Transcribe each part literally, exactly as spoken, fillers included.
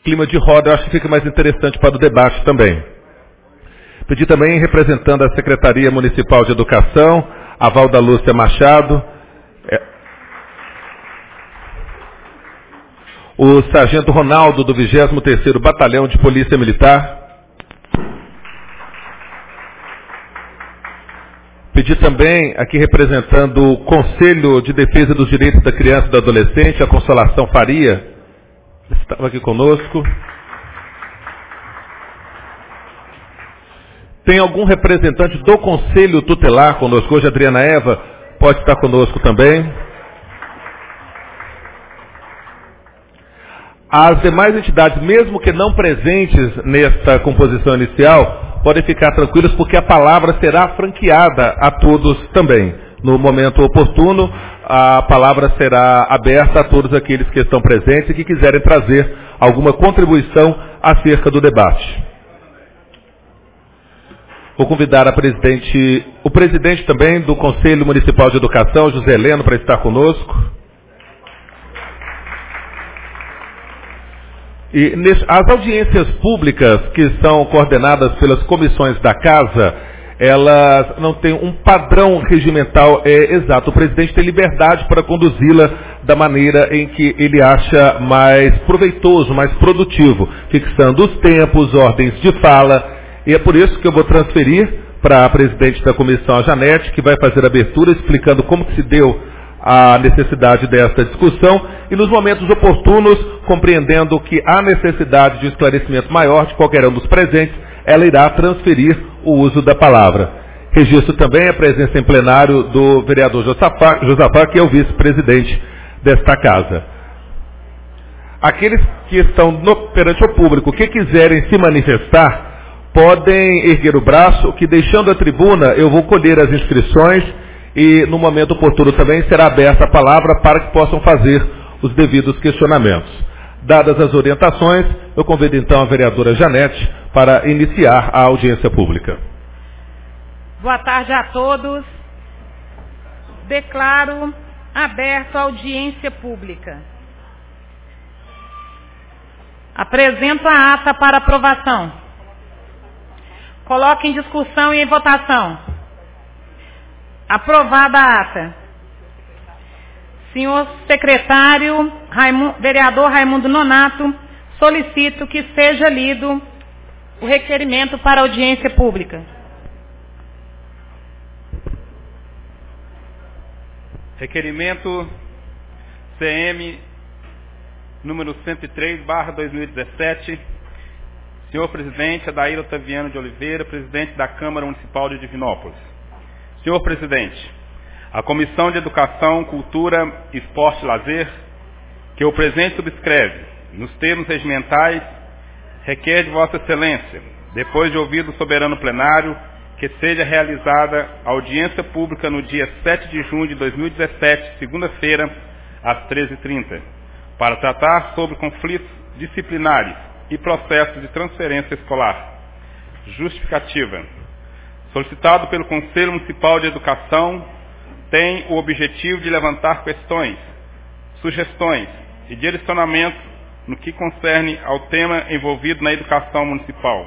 clima de roda, eu acho que fica mais interessante para o debate também. Pedi também, representando a Secretaria Municipal de Educação, a Valda Lúcia Machado, é, o Sargento Ronaldo, do vigésimo terceiro Batalhão de Polícia Militar. Pedi também, aqui representando o Conselho de Defesa dos Direitos da Criança e do Adolescente, a Consolação Faria, estava aqui conosco. Tem algum representante do Conselho Tutelar conosco hoje? A Adriana Eva pode estar conosco também. As demais entidades, mesmo que não presentes nesta composição inicial, podem ficar tranquilas porque a palavra será franqueada a todos também. No momento oportuno, a palavra será aberta a todos aqueles que estão presentes e que quiserem trazer alguma contribuição acerca do debate. Vou convidar a presidente, o presidente também do Conselho Municipal de Educação, José Heleno, para estar conosco. E as audiências públicas que são coordenadas pelas comissões da Casa, elas não têm um padrão regimental é, exato. O presidente tem liberdade para conduzi-la da maneira em que ele acha mais proveitoso, mais produtivo, fixando os tempos, ordens de fala. E é por isso que eu vou transferir para a presidente da comissão, a Janete, que vai fazer a abertura explicando como que se deu a necessidade desta discussão e nos momentos oportunos, compreendendo que há necessidade de esclarecimento maior de qualquer um dos presentes, ela irá transferir o uso da palavra. Registro também a presença em plenário do vereador Josafá, Josafá, que é o vice-presidente desta casa. Aqueles que estão no, perante o público, que quiserem se manifestar, podem erguer o braço, que deixando a tribuna eu vou colher as inscrições e no momento oportuno também será aberta a palavra para que possam fazer os devidos questionamentos. Dadas as orientações, eu convido então a vereadora Janete para iniciar a audiência pública. Boa tarde a todos. Declaro aberta a audiência pública. Apresento a ata para aprovação. Coloque em discussão e em votação. Aprovada a ata. Senhor secretário, Raimundo, vereador Raimundo Nonato, solicito que seja lido o requerimento para audiência pública. Requerimento C M número cento e três barra dois mil e dezessete. Senhor presidente Adair Otaviano de Oliveira, presidente da Câmara Municipal de Divinópolis. Senhor presidente, a Comissão de Educação, Cultura, Esporte e Lazer, que o presente subscreve, nos termos regimentais, requer de Vossa Excelência, depois de ouvido o soberano plenário, que seja realizada audiência pública no dia sete de junho de dois mil e dezessete, segunda-feira, às treze e trinta, para tratar sobre conflitos disciplinares e processos de transferência escolar. Justificativa. Solicitado pelo Conselho Municipal de Educação, tem o objetivo de levantar questões, sugestões e direcionamento no que concerne ao tema envolvido na educação municipal.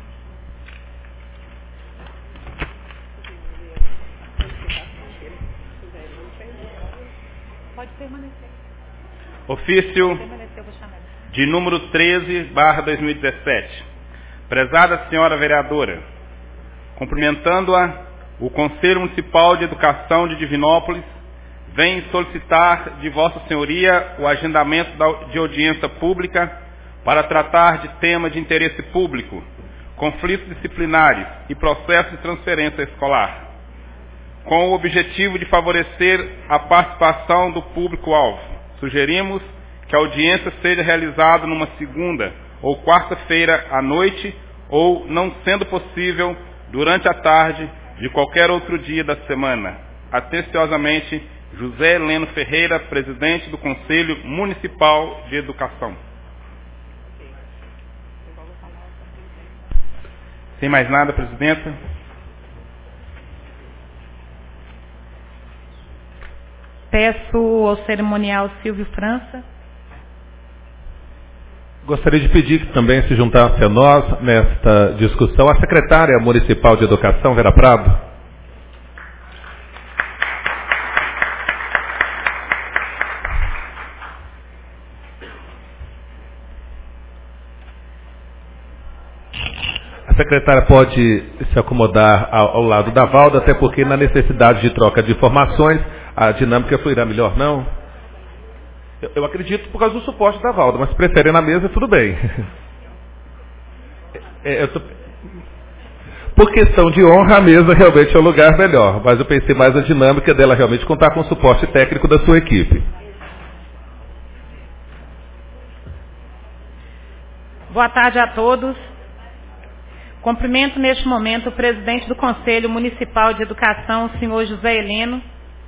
Pode permanecer. Ofício de número treze barra dois mil e dezessete. Prezada senhora vereadora, cumprimentando-a, o Conselho Municipal de Educação de Divinópolis vem solicitar de Vossa Senhoria o agendamento de audiência pública para tratar de tema de interesse público, conflitos disciplinares e processo de transferência escolar, com o objetivo de favorecer a participação do público-alvo. Sugerimos que a audiência seja realizada numa segunda ou quarta-feira à noite ou, não sendo possível, durante a tarde de qualquer outro dia da semana. Atenciosamente, José Heleno Ferreira, presidente do Conselho Municipal de Educação. Sem mais nada, presidenta. Peço ao cerimonial Silvio França. Gostaria de pedir que também se juntasse a nós nesta discussão a secretária municipal de Educação, Vera Prado. A secretária pode se acomodar ao, ao lado da Valda, até porque na necessidade de troca de informações, a dinâmica fluirá melhor, não? Eu, eu acredito por causa do suporte da Valda, mas se preferem na mesa, tudo bem. É, eu tô... Por questão de honra, a mesa realmente é o lugar melhor, mas eu pensei mais na dinâmica dela realmente contar com o suporte técnico da sua equipe. Boa tarde a todos. Cumprimento neste momento o presidente do Conselho Municipal de Educação, o senhor José Heleno.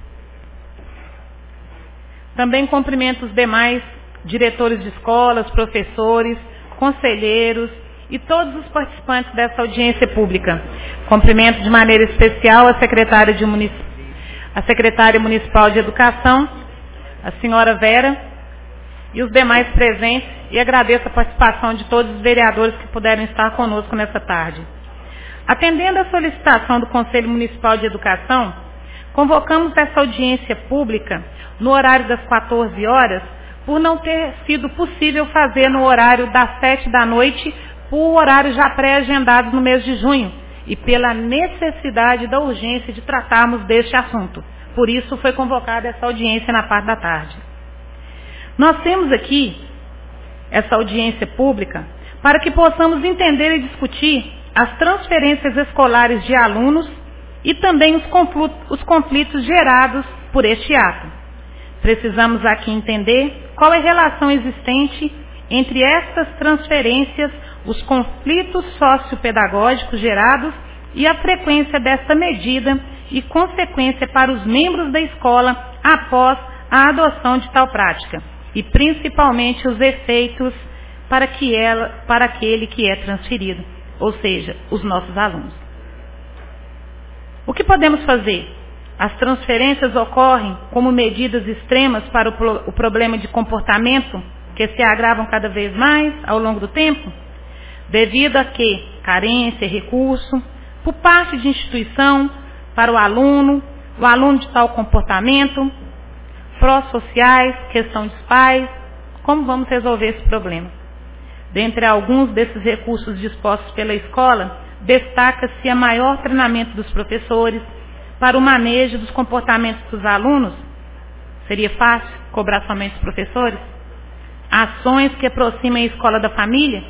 Também cumprimento os demais diretores de escolas, professores, conselheiros e todos os participantes dessa audiência pública. Cumprimento de maneira especial a secretária, de munic... a secretária municipal de Educação, a senhora Vera, e os demais presentes, e agradeço a participação de todos os vereadores que puderam estar conosco nessa tarde. Atendendo à solicitação do Conselho Municipal de Educação, convocamos essa audiência pública no horário das quatorze horas, por não ter sido possível fazer no horário das sete da noite, por horário já pré-agendado no mês de junho, e pela necessidade da urgência de tratarmos deste assunto. Por isso foi convocada essa audiência na parte da tarde. Nós temos aqui essa audiência pública para que possamos entender e discutir as transferências escolares de alunos e também os conflitos, os conflitos gerados por este ato. Precisamos aqui entender qual é a relação existente entre estas transferências, os conflitos sociopedagógicos gerados e a frequência desta medida e consequência para os membros da escola após a adoção de tal prática. E principalmente os efeitos para, que ela, para aquele que é transferido, ou seja, os nossos alunos. O que podemos fazer? As transferências ocorrem como medidas extremas para o, pro, o problema de comportamento que se agravam cada vez mais ao longo do tempo, devido a que carência, recurso, por parte de instituição, para o aluno, o aluno de tal comportamento, pró-sociais, questão dos pais, como vamos resolver esse problema? Dentre alguns desses recursos dispostos pela escola, destaca-se a maior treinamento dos professores para o manejo dos comportamentos dos alunos. Seria fácil cobrar somente os professores? Ações que aproximem a escola da família?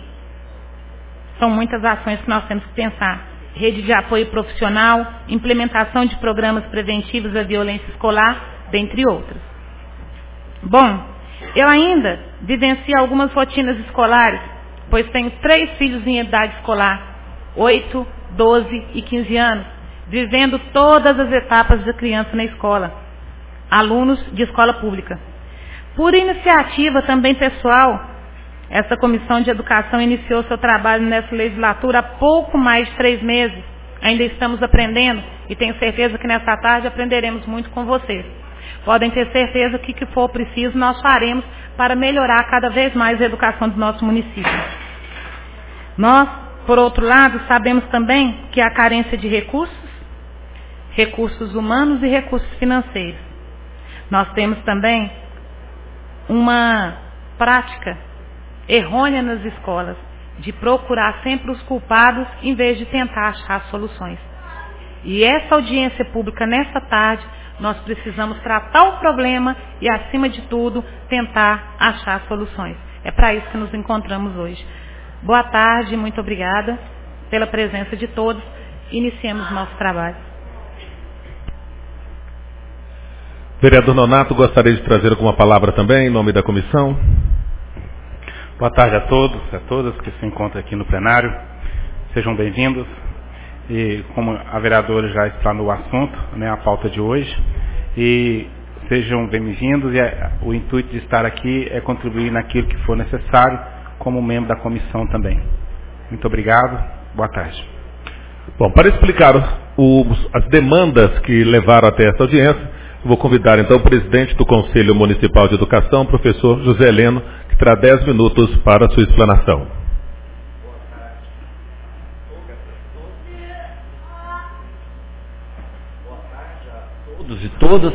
São muitas ações que nós temos que pensar. Rede de apoio profissional, implementação de programas preventivos à violência escolar, dentre outros. Bom, eu ainda vivencio algumas rotinas escolares, pois tenho três filhos em idade escolar, oito, doze e quinze anos, vivendo todas as etapas da criança na escola, alunos de escola pública. Por iniciativa também pessoal, essa comissão de educação iniciou seu trabalho nessa legislatura há pouco mais de três meses. Ainda estamos aprendendo e tenho certeza que nessa tarde aprenderemos muito com vocês. Podem ter certeza que o que for preciso nós faremos para melhorar cada vez mais a educação do nosso município. Nós, por outro lado, sabemos também que há carência de recursos, recursos humanos e recursos financeiros. Nós temos também uma prática errônea nas escolas de procurar sempre os culpados em vez de tentar achar soluções. E essa audiência pública nesta tarde, nós precisamos tratar o problema e, acima de tudo, tentar achar soluções. É para isso que nos encontramos hoje. Boa tarde, muito obrigada pela presença de todos. Iniciemos nosso trabalho. Vereador Nonato, gostaria de trazer alguma palavra também, em nome da comissão. Boa tarde a todos e a todas que se encontram aqui no plenário. Sejam bem-vindos. E como a vereadora já explanou o assunto, né, a pauta de hoje, e sejam bem-vindos, e a, o intuito de estar aqui é contribuir naquilo que for necessário, como membro da comissão também. Muito obrigado, boa tarde. Bom, para explicar os, as demandas que levaram até essa audiência, Vou convidar então o presidente do Conselho Municipal de Educação, professor José Heleno, que terá dez minutos para a sua explanação. Boa tarde a todos e todas.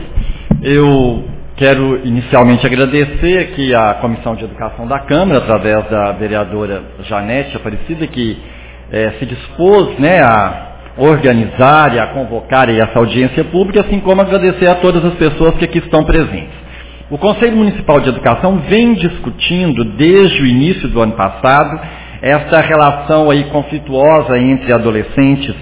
Eu quero inicialmente agradecer aqui à Comissão de Educação da Câmara, através da vereadora Janete Aparecida, que é, se dispôs, né, a organizar e a convocar aí essa audiência pública, assim como agradecer a todas as pessoas que aqui estão presentes. O Conselho Municipal de Educação vem discutindo desde o início do ano passado essa relação aí conflituosa entre adolescentes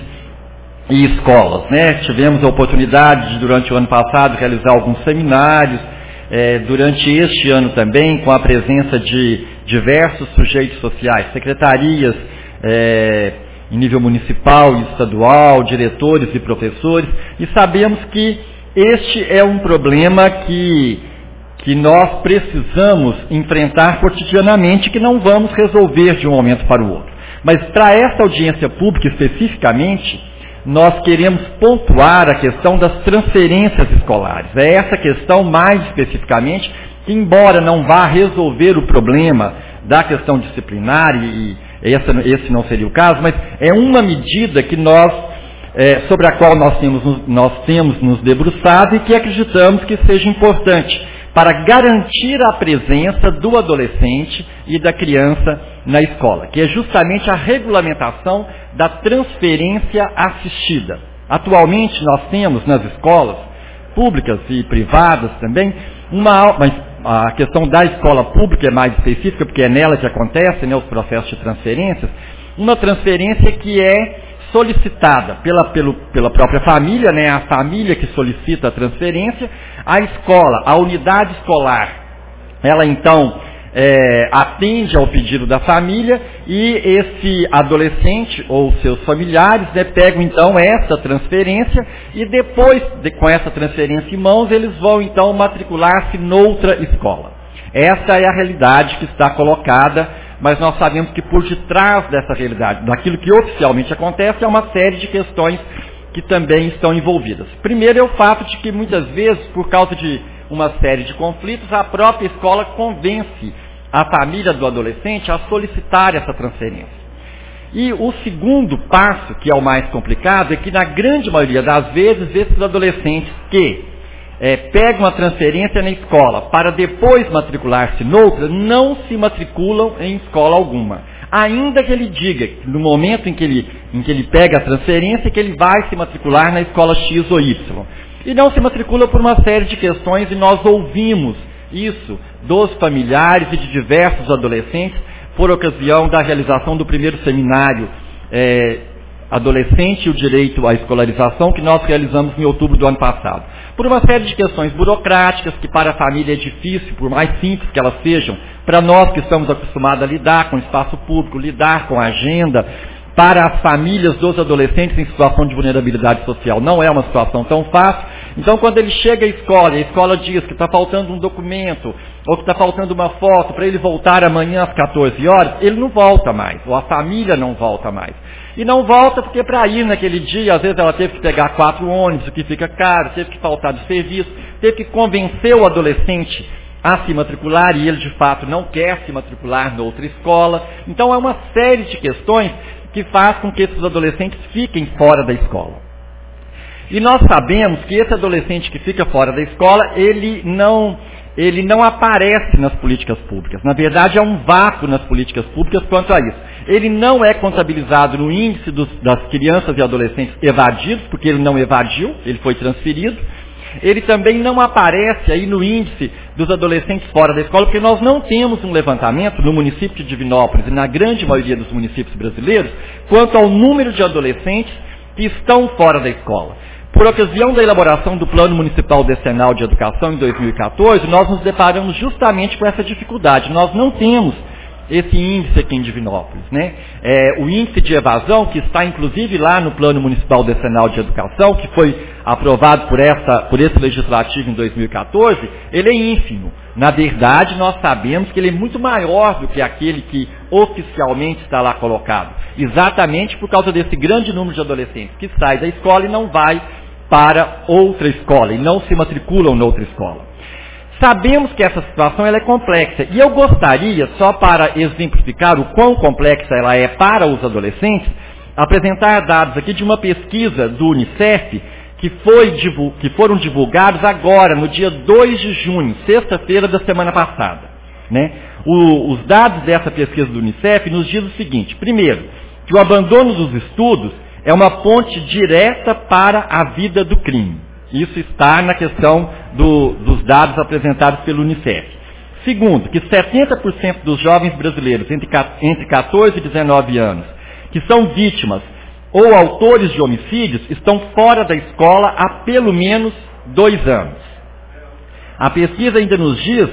e escolas, né? Tivemos a oportunidade de, durante o ano passado, realizar alguns seminários, é, durante este ano também, com a presença de diversos sujeitos sociais, secretarias, é, em nível municipal e estadual, diretores e professores, e sabemos que este é um problema que, que nós precisamos enfrentar cotidianamente, que não vamos resolver de um momento para o outro. Mas para esta audiência pública especificamente, nós queremos pontuar a questão das transferências escolares. É essa questão mais especificamente, que embora não vá resolver o problema da questão disciplinar, e esse, esse não seria o caso, mas é uma medida que nós, é, sobre a qual nós temos, nós temos nos debruçado e que acreditamos que seja importante para garantir a presença do adolescente e da criança na escola, que é justamente a regulamentação da transferência assistida. Atualmente nós temos nas escolas públicas e privadas também, uma, mas a questão da escola pública é mais específica, porque é nela que acontecem, né, os processos de transferências, uma transferência que é solicitada pela, pelo, pela própria família, né, a família que solicita a transferência, a escola, a unidade escolar, ela então é, atende ao pedido da família e esse adolescente ou seus familiares, né, pegam então essa transferência e depois, de, com essa transferência em mãos, eles vão então matricular-se noutra escola. Essa é a realidade que está colocada, mas nós sabemos que por detrás dessa realidade, daquilo que oficialmente acontece, há uma série de questões que também estão envolvidas. Primeiro é o fato de que muitas vezes, por causa de uma série de conflitos, a própria escola convence a família do adolescente a solicitar essa transferência. E o segundo passo, que é o mais complicado, é que na grande maioria das vezes, esses adolescentes que é, pegam a transferência na escola para depois matricular-se noutra, não se matriculam em escola alguma. Ainda que ele diga, no momento em que ele, em que ele pega a transferência, que ele vai se matricular na escola X ou Y. E não se matricula por uma série de questões, e nós ouvimos isso dos familiares e de diversos adolescentes, por ocasião da realização do primeiro seminário é, Adolescente e o Direito à Escolarização, que nós realizamos em outubro do ano passado. Por uma série de questões burocráticas, que para a família é difícil, por mais simples que elas sejam, para nós que estamos acostumados a lidar com o espaço público, lidar com a agenda, para as famílias dos adolescentes em situação de vulnerabilidade social, não é uma situação tão fácil. Então, quando ele chega à escola, e a escola diz que está faltando um documento, ou que está faltando uma foto, para ele voltar amanhã às quatorze horas, ele não volta mais, ou a família não volta mais. E não volta porque para ir naquele dia, às vezes ela teve que pegar quatro ônibus, o que fica caro, teve que faltar do serviço, teve que convencer o adolescente a se matricular, e ele de fato não quer se matricular na outra escola. Então é uma série de questões que faz com que esses adolescentes fiquem fora da escola. E nós sabemos que esse adolescente que fica fora da escola, ele não, ele não aparece nas políticas públicas. Na verdade, há um vácuo nas políticas públicas quanto a isso. Ele não é contabilizado no índice dos, das crianças e adolescentes evadidos, porque ele não evadiu, ele foi transferido. Ele também não aparece aí no índice dos adolescentes fora da escola, porque nós não temos um levantamento no município de Divinópolis e na grande maioria dos municípios brasileiros quanto ao número de adolescentes que estão fora da escola. Por ocasião da elaboração do Plano Municipal Decenal de Educação em dois mil e quatorze, nós nos deparamos justamente com essa dificuldade. Nós não temos esse índice aqui em Divinópolis, né? É, o índice de evasão, que está inclusive lá no Plano Municipal Decenal de Educação, que foi aprovado por, essa, por esse legislativo em dois mil e quatorze, ele é ínfimo. Na verdade, nós sabemos que ele é muito maior do que aquele que oficialmente está lá colocado, exatamente por causa desse grande número de adolescentes que sai da escola e não vai para outra escola e não se matriculam noutra escola. Sabemos que essa situação ela é complexa e eu gostaria, só para exemplificar o quão complexa ela é para os adolescentes, apresentar dados aqui de uma pesquisa do Unicef que, foi, que foram divulgados agora, no dia dois de junho, sexta-feira da semana passada. Né? O, os dados dessa pesquisa do Unicef nos dizem o seguinte: primeiro, que o abandono dos estudos é uma ponte direta para a vida do crime. Isso está na questão do, dos dados apresentados pelo Unicef. Segundo, que setenta por cento dos jovens brasileiros entre, entre quatorze e dezenove anos, que são vítimas ou autores de homicídios, estão fora da escola há pelo menos dois anos. A pesquisa ainda nos diz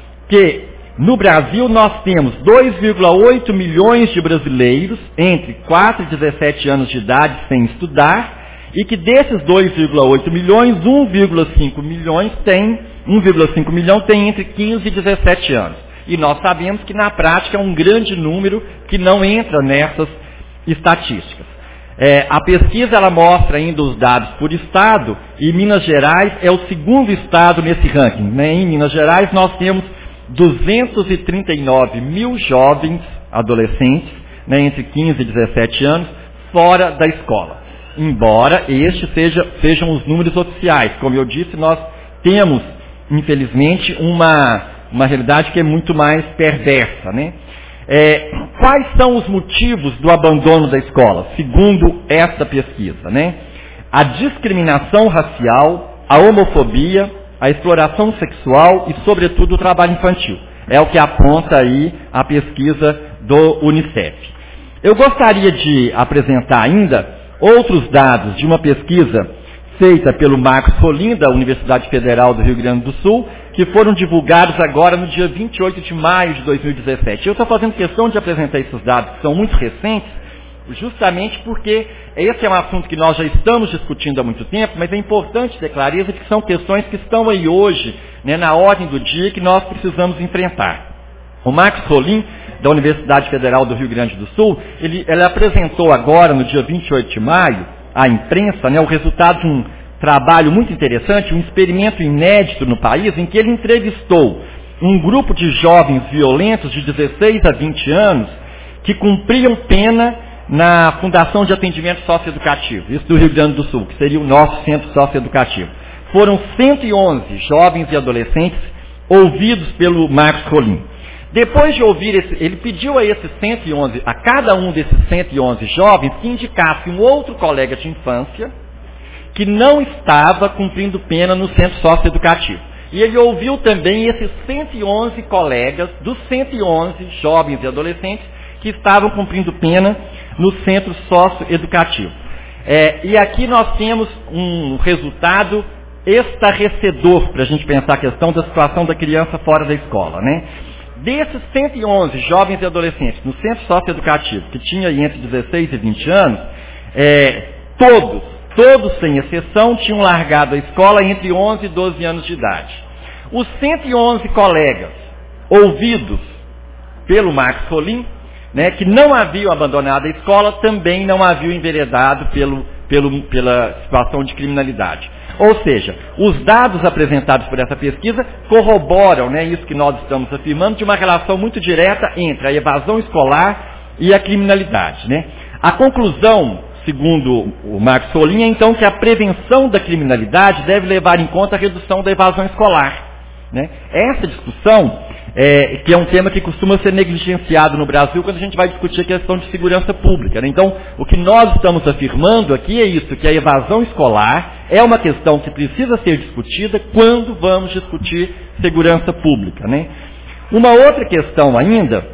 que no Brasil nós temos dois vírgula oito milhões de brasileiros entre quatro e dezessete anos de idade sem estudar, e que desses dois vírgula oito milhões, um vírgula cinco milhões tem, um vírgula cinco milhão tem entre quinze e dezessete anos. E nós sabemos que na prática é um grande número que não entra nessas estatísticas. É, a pesquisa ela mostra ainda os dados por estado, e Minas Gerais é o segundo estado nesse ranking. Né? Em Minas Gerais nós temos duzentos e trinta e nove mil jovens adolescentes, né, entre quinze e dezessete anos, fora da escola. Embora estes seja, sejam os números oficiais. Como eu disse, nós temos, infelizmente, uma, uma realidade que é muito mais perversa. Né? É, quais são os motivos do abandono da escola, segundo esta pesquisa? Né? A discriminação racial, a homofobia, a exploração sexual e, sobretudo, o trabalho infantil. É o que aponta aí a pesquisa do Unicef. Eu gostaria de apresentar ainda outros dados de uma pesquisa feita pelo Marcos Rolim, da Universidade Federal do Rio Grande do Sul, que foram divulgados agora no dia vinte e oito de maio de dois mil e dezessete. Eu estou fazendo questão de apresentar esses dados, que são muito recentes, justamente porque esse é um assunto que nós já estamos discutindo há muito tempo, mas é importante ter clareza de que são questões que estão aí hoje, né, na ordem do dia, que nós precisamos enfrentar. O Marcos Rolim, da Universidade Federal do Rio Grande do Sul, ele, ele apresentou agora, no dia vinte e oito de maio, à imprensa, né, o resultado de um trabalho muito interessante, um experimento inédito no país, em que ele entrevistou um grupo de jovens violentos de dezesseis a vinte anos que cumpriam pena na Fundação de Atendimento Socioeducativo, isso do Rio Grande do Sul, que seria o nosso centro socioeducativo. Foram cento e onze jovens e adolescentes ouvidos pelo Marcos Rolim. Depois de ouvir, esse, ele pediu a esses cento e onze, a cada um desses cento e onze jovens, que indicasse um outro colega de infância que não estava cumprindo pena no centro socioeducativo. E ele ouviu também esses cento e onze colegas, dos cento e onze jovens e adolescentes, que estavam cumprindo pena no centro socioeducativo. É, e aqui nós temos um resultado estarrecedor para a gente pensar a questão da situação da criança fora da escola, né? Desses cento e onze jovens e adolescentes no centro socioeducativo, que tinha aí entre dezesseis e vinte anos, é, todos, todos sem exceção, tinham largado a escola entre onze e doze anos de idade. Os cento e onze colegas ouvidos pelo Marcos Rolim, né, que não haviam abandonado a escola, também não haviam enveredado pelo, pelo, pela situação de criminalidade. Ou seja, os dados apresentados por essa pesquisa corroboram, né, isso que nós estamos afirmando, de uma relação muito direta entre a evasão escolar e a criminalidade. Né? A conclusão, segundo o Marcos Rolim, é então que a prevenção da criminalidade deve levar em conta a redução da evasão escolar. Né? Essa discussão, é, que é um tema que costuma ser negligenciado no Brasil quando a gente vai discutir a questão de segurança pública. Né? Então, o que nós estamos afirmando aqui é isso, que a evasão escolar é uma questão que precisa ser discutida quando vamos discutir segurança pública. Né? Uma outra questão ainda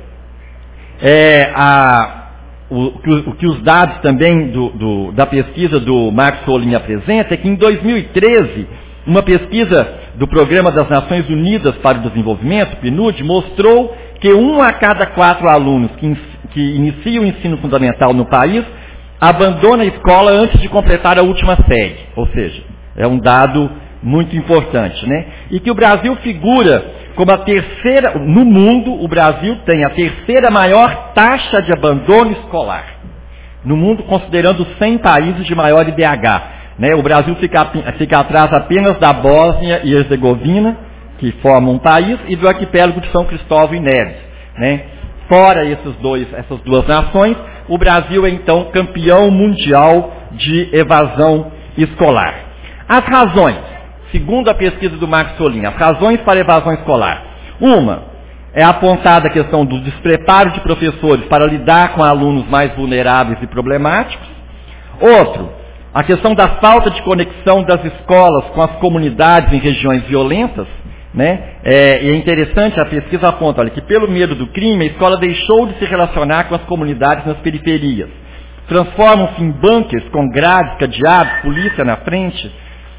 é a, o, o que os dados também do, do, da pesquisa do Marcos Rolim apresenta é que em dois mil e treze, uma pesquisa do Programa das Nações Unidas para o Desenvolvimento, P N U D, mostrou que um a cada quatro alunos que, que iniciam o ensino fundamental no país abandona a escola antes de completar a última série. Ou seja, é um dado muito importante, né? E que o Brasil figura como a terceira, no mundo, o Brasil tem a terceira maior taxa de abandono escolar. No mundo, considerando cem países de maior I D H. Né? O Brasil fica, fica atrás apenas da Bósnia e Herzegovina, que formam um país, e do arquipélago de São Cristóvão e Neves. Né? Fora esses dois, essas duas nações, o Brasil é então campeão mundial de evasão escolar. As razões, segundo a pesquisa do Marcos Solim, as razões para a evasão escolar. Uma, é apontada a questão do despreparo de professores para lidar com alunos mais vulneráveis e problemáticos. Outro, a questão da falta de conexão das escolas com as comunidades em regiões violentas. Né? É, e é interessante, a pesquisa aponta, olha, que pelo medo do crime, a escola deixou de se relacionar com as comunidades nas periferias. Transformam-se em bunkers com grades, cadeados, polícia na frente.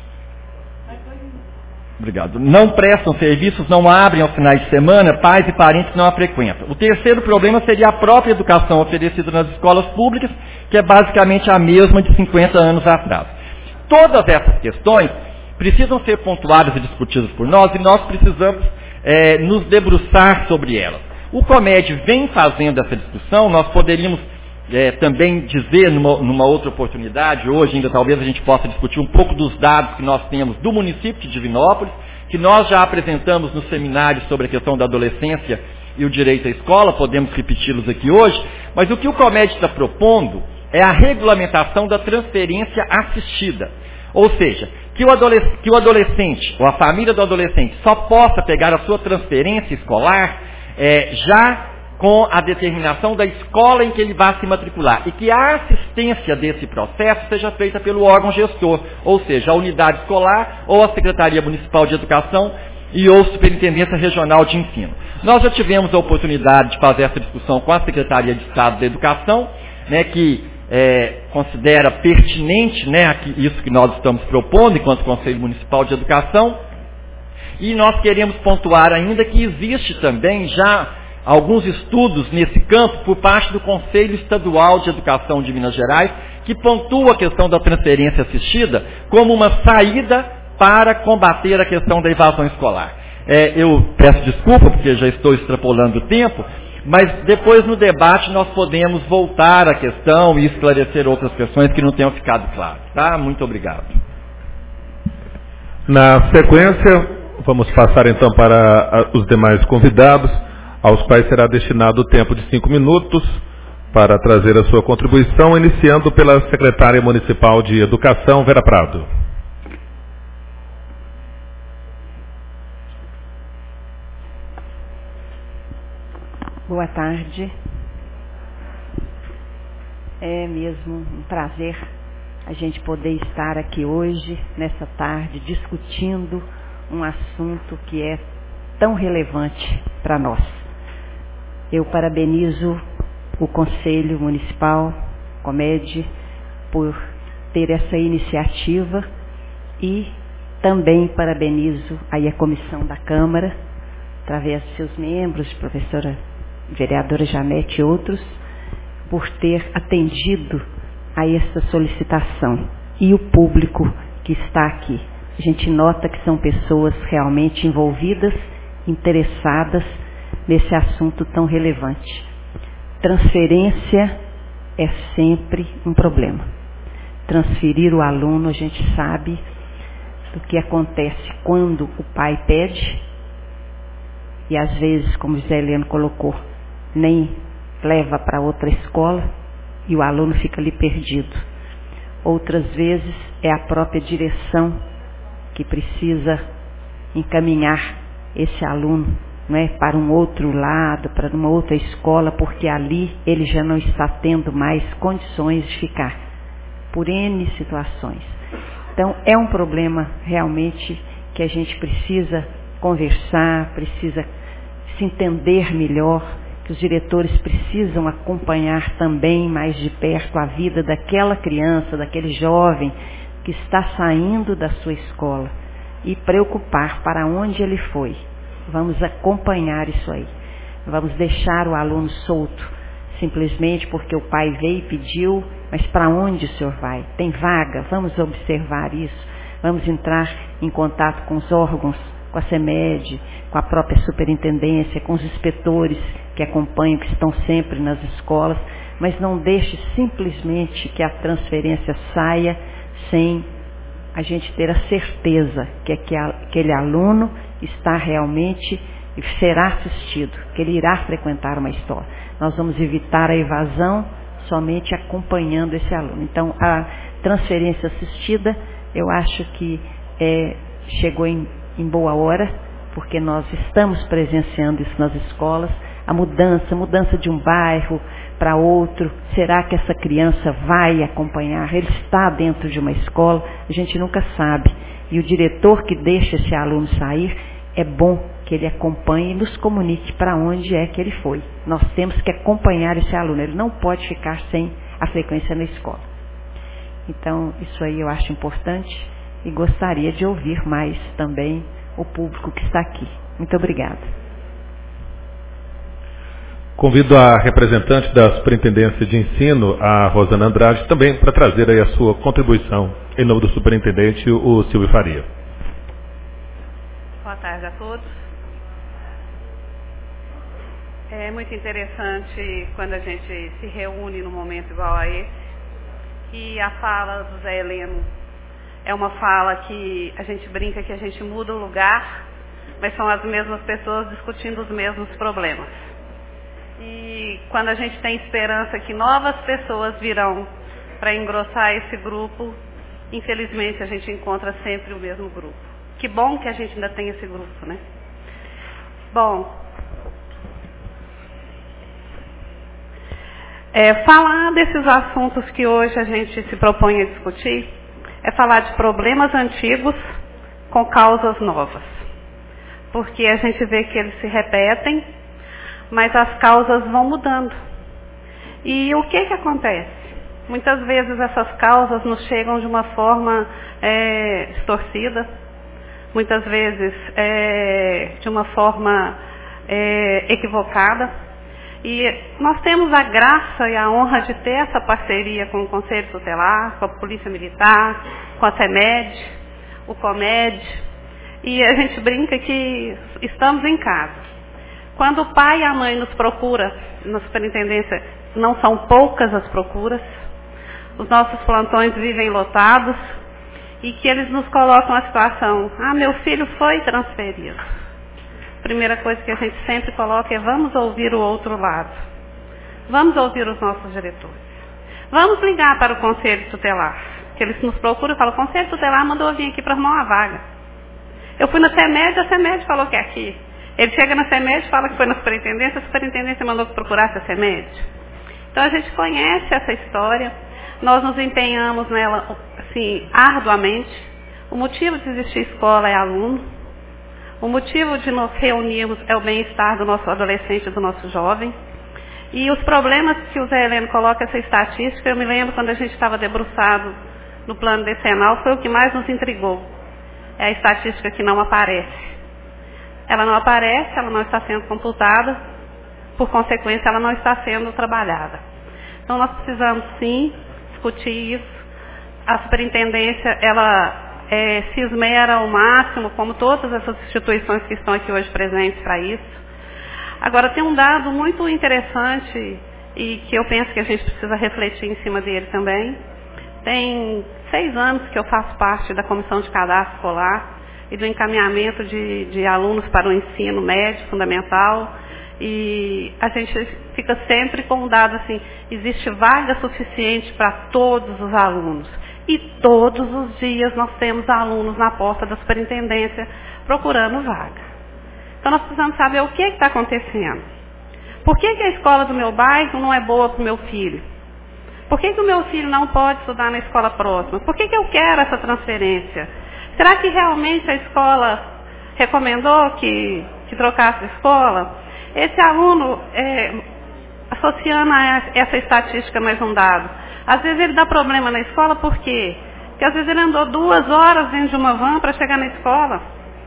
Obrigado. Não prestam serviços, não abrem aos finais de semana, pais e parentes não a frequentam. O terceiro problema seria a própria educação oferecida nas escolas públicas, que é basicamente a mesma de cinquenta anos atrás. Todas essas questões precisam ser pontuadas e discutidas por nós, e nós precisamos é, nos debruçar sobre elas. O COMED vem fazendo essa discussão, nós poderíamos é, também dizer numa, numa outra oportunidade, hoje ainda talvez a gente possa discutir um pouco dos dados que nós temos do município de Divinópolis, que nós já apresentamos no seminário sobre a questão da adolescência e o direito à escola, podemos repeti-los aqui hoje, mas o que o COMED está propondo é a regulamentação da transferência assistida. Ou seja, que o, adolesc- que o adolescente, ou a família do adolescente, só possa pegar a sua transferência escolar é, já com a determinação da escola em que ele vai se matricular. E que a assistência desse processo seja feita pelo órgão gestor, ou seja, a unidade escolar, ou a Secretaria Municipal de Educação e ou Superintendência Regional de Ensino. Nós já tivemos a oportunidade de fazer essa discussão com a Secretaria de Estado da Educação, né, que É, considera pertinente, né, aqui, isso que nós estamos propondo enquanto Conselho Municipal de Educação, e nós queremos pontuar ainda que existe também já alguns estudos nesse campo por parte do Conselho Estadual de Educação de Minas Gerais, que pontua a questão da transferência assistida como uma saída para combater a questão da evasão escolar. É, eu peço desculpa porque já estou extrapolando o tempo, mas depois no debate nós podemos voltar à questão e esclarecer outras questões que não tenham ficado claras. Tá? Muito obrigado. Na sequência, vamos passar então para os demais convidados, aos quais será destinado o tempo de cinco minutos para trazer a sua contribuição, iniciando pela Secretária Municipal de Educação, Vera Prado. Boa tarde. É mesmo um prazer a gente poder estar aqui hoje, nessa tarde, discutindo um assunto que é tão relevante para nós. Eu parabenizo o Conselho Municipal, COMED, por ter essa iniciativa e também parabenizo aí a comissão da Câmara, através de seus membros, professora vereadora Janete e outros, por ter atendido a essa solicitação. E o público que está aqui. A gente nota que são pessoas realmente envolvidas, interessadas nesse assunto tão relevante. Transferência é sempre um problema. Transferir o aluno, a gente sabe do que acontece quando o pai pede, e às vezes, como José Heleno colocou, nem leva para outra escola e o aluno fica ali perdido. Outras vezes é a própria direção que precisa encaminhar esse aluno, não é, para um outro lado, para uma outra escola, porque ali ele já não está tendo mais condições de ficar, por N situações. Então é um problema realmente que a gente precisa conversar, precisa se entender melhor, que os diretores precisam acompanhar também mais de perto a vida daquela criança, daquele jovem que está saindo da sua escola e preocupar para onde ele foi. Vamos acompanhar isso aí. Vamos deixar o aluno solto, simplesmente porque o pai veio e pediu, mas para onde o senhor vai? Tem vaga? Vamos observar isso. Vamos entrar em contato com os órgãos, com a CEMED, com a própria superintendência, com os inspetores que acompanham, que estão sempre nas escolas, mas não deixe simplesmente que a transferência saia sem a gente ter a certeza que aquele aluno está realmente, será assistido, que ele irá frequentar uma escola. Nós vamos evitar a evasão somente acompanhando esse aluno. Então, a transferência assistida, eu acho que é, chegou em, em boa hora, porque nós estamos presenciando isso nas escolas, a mudança, mudança de um bairro para outro. Será que essa criança vai acompanhar? Ele está dentro de uma escola, a gente nunca sabe. E o diretor que deixa esse aluno sair, é bom que ele acompanhe e nos comunique para onde é que ele foi. Nós temos que acompanhar esse aluno, ele não pode ficar sem a frequência na escola. Então, isso aí eu acho importante e gostaria de ouvir mais também o público que está aqui. Muito obrigada. Convido a representante da Superintendência de Ensino, a Rosana Andrade, também para trazer aí a sua contribuição em nome do Superintendente, o Silvio Faria. Boa tarde a todos. É muito interessante quando a gente se reúne num momento igual a esse, e a fala do Zé Heleno é uma fala que a gente brinca que a gente muda o lugar, mas são as mesmas pessoas discutindo os mesmos problemas. E quando a gente tem esperança que novas pessoas virão para engrossar esse grupo, infelizmente a gente encontra sempre o mesmo grupo. Que bom que a gente ainda tem esse grupo, né? Bom, é, falar desses assuntos que hoje a gente se propõe a discutir é falar de problemas antigos com causas novas. Porque a gente vê que eles se repetem, mas as causas vão mudando. E o que que acontece? Muitas vezes essas causas nos chegam de uma forma é, distorcida, muitas vezes é, de uma forma é, equivocada. E nós temos a graça e a honra de ter essa parceria com o Conselho Tutelar, com a Polícia Militar, com a CEMED, o COMED, e a gente brinca que estamos em casa. Quando o pai e a mãe nos procuram, na superintendência, não são poucas as procuras, os nossos plantões vivem lotados, e que eles nos colocam a situação, ah, meu filho foi transferido. Primeira coisa que a gente sempre coloca é, vamos ouvir o outro lado. Vamos ouvir os nossos diretores. Vamos ligar para o Conselho Tutelar, que eles nos procuram e falam, o Conselho Tutelar mandou eu vir aqui para arrumar uma vaga. Eu fui na CEMED, a CEMED falou que é aqui. Ele chega na CEMED, fala que foi na superintendência, a superintendência mandou que procurasse a CEMED. Então a gente conhece essa história, nós nos empenhamos nela, assim, arduamente. O motivo de existir escola é aluno, o motivo de nos reunirmos é o bem-estar do nosso adolescente e do nosso jovem. E os problemas que o Zé Heleno coloca, essa estatística, eu me lembro quando a gente estava debruçado no plano decenal, foi o que mais nos intrigou. É a estatística que não aparece. Ela não aparece, ela não está sendo computada, por consequência, ela não está sendo trabalhada. Então, nós precisamos, sim, discutir isso. A superintendência, ela é, se esmera ao máximo, como todas essas instituições que estão aqui hoje presentes para isso. Agora, tem um dado muito interessante e que eu penso que a gente precisa refletir em cima dele também. Tem seis anos que eu faço parte da Comissão de Cadastro Escolar e do encaminhamento de, de alunos para o ensino médio, fundamental, e a gente fica sempre com um dado assim, existe vaga suficiente para todos os alunos. E todos os dias nós temos alunos na porta da superintendência procurando vaga. Então nós precisamos saber o que está acontecendo. Por que, que a escola do meu bairro não é boa para o meu filho? Por que, que o meu filho não pode estudar na escola próxima? Por que, que eu quero essa transferência? Será que realmente a escola recomendou que, que trocasse de escola? Esse aluno, é, associando a essa estatística mais um dado, às vezes ele dá problema na escola, por quê? Porque às vezes ele andou duas horas dentro de uma van para chegar na escola.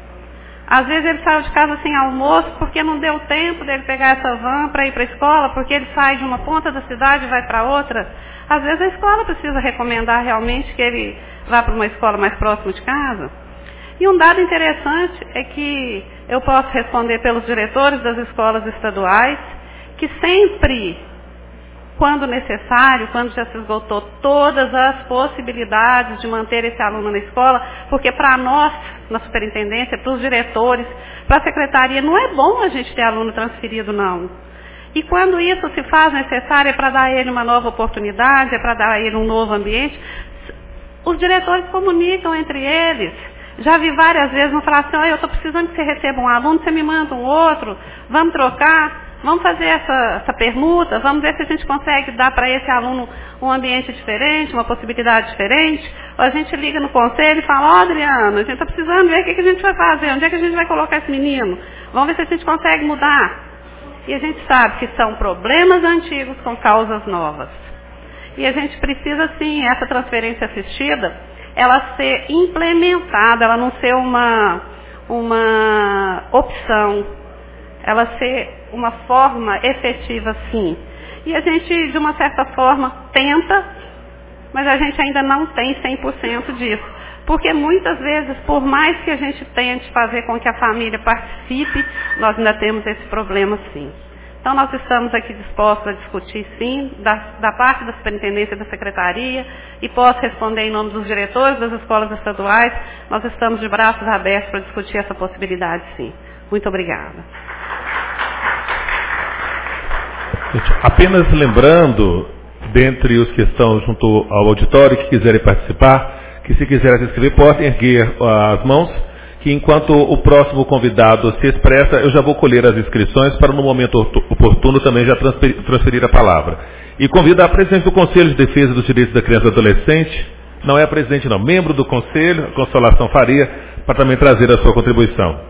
Às vezes ele saiu de casa sem almoço porque não deu tempo dele pegar essa van para ir para a escola, porque ele sai de uma ponta da cidade e vai para outra. Às vezes a escola precisa recomendar realmente que ele vá para uma escola mais próxima de casa. E um dado interessante é que eu posso responder pelos diretores das escolas estaduais, que sempre, quando necessário, quando já se esgotou todas as possibilidades de manter esse aluno na escola, porque para nós, na superintendência, para os diretores, para a secretaria, não é bom a gente ter aluno transferido, não. E quando isso se faz necessário, é para dar a ele uma nova oportunidade, é para dar a ele um novo ambiente, os diretores comunicam entre eles. Já vi várias vezes, não falar assim, oh, eu estou precisando que você receba um aluno, você me manda um outro, vamos trocar. Vamos fazer essa, essa permuta, vamos ver se a gente consegue dar para esse aluno um ambiente diferente, uma possibilidade diferente. Ou a gente liga no conselho e fala, ó, oh, Adriana, a gente está precisando ver o que, que a gente vai fazer, onde é que a gente vai colocar esse menino. Vamos ver se a gente consegue mudar. E a gente sabe que são problemas antigos com causas novas. E a gente precisa, sim, essa transferência assistida, ela ser implementada, ela não ser uma, uma opção, ela ser uma forma efetiva, sim. E a gente, de uma certa forma, tenta, mas a gente ainda não tem cem por cento disso. Porque muitas vezes, por mais que a gente tente fazer com que a família participe, nós ainda temos esse problema, sim. Então, nós estamos aqui dispostos a discutir, sim, da, da parte da superintendência e da secretaria, e posso responder em nome dos diretores das escolas estaduais, nós estamos de braços abertos para discutir essa possibilidade, sim. Muito obrigada. Apenas lembrando, dentre os que estão junto ao auditório que quiserem participar, que se quiserem se inscrever, podem erguer as mãos, que enquanto o próximo convidado se expressa, eu já vou colher as inscrições para no momento oportuno também já transferir a palavra. E convido a presidente do Conselho de Defesa dos Direitos da Criança e do Adolescente, não é a presidente não, membro do Conselho, Consolação Faria, para também trazer a sua contribuição.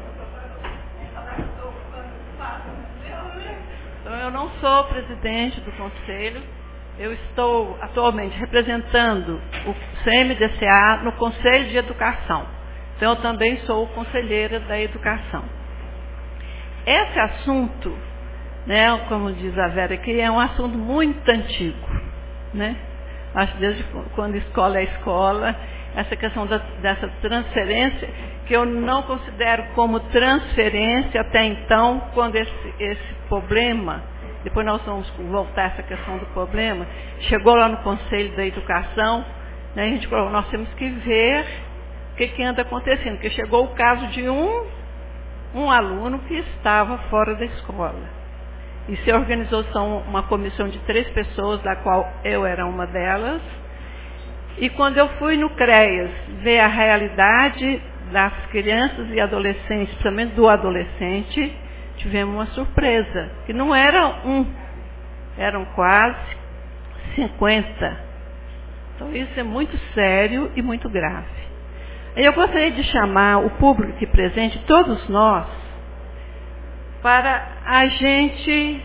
Eu não sou presidente do Conselho, eu estou atualmente representando o C M D C A no Conselho de Educação. Então, eu também sou conselheira da Educação. Esse assunto, né, como diz a Vera aqui, é um assunto muito antigo, né? Acho que desde quando escola é escola, essa questão da, dessa transferência, que eu não considero como transferência até então, quando esse, esse problema, depois nós vamos voltar a essa questão do problema, chegou lá no Conselho da Educação, né, a gente falou, nós temos que ver o que, que anda acontecendo, porque chegou o caso de um, um aluno que estava fora da escola. E se organizou uma comissão de três pessoas, da qual eu era uma delas. E quando eu fui no CREAS ver a realidade das crianças e adolescentes, principalmente do adolescente, tivemos uma surpresa, que não era um, eram quase cinquenta. Então isso é muito sério e muito grave. Eu gostaria de chamar o público aqui presente, todos nós, para a gente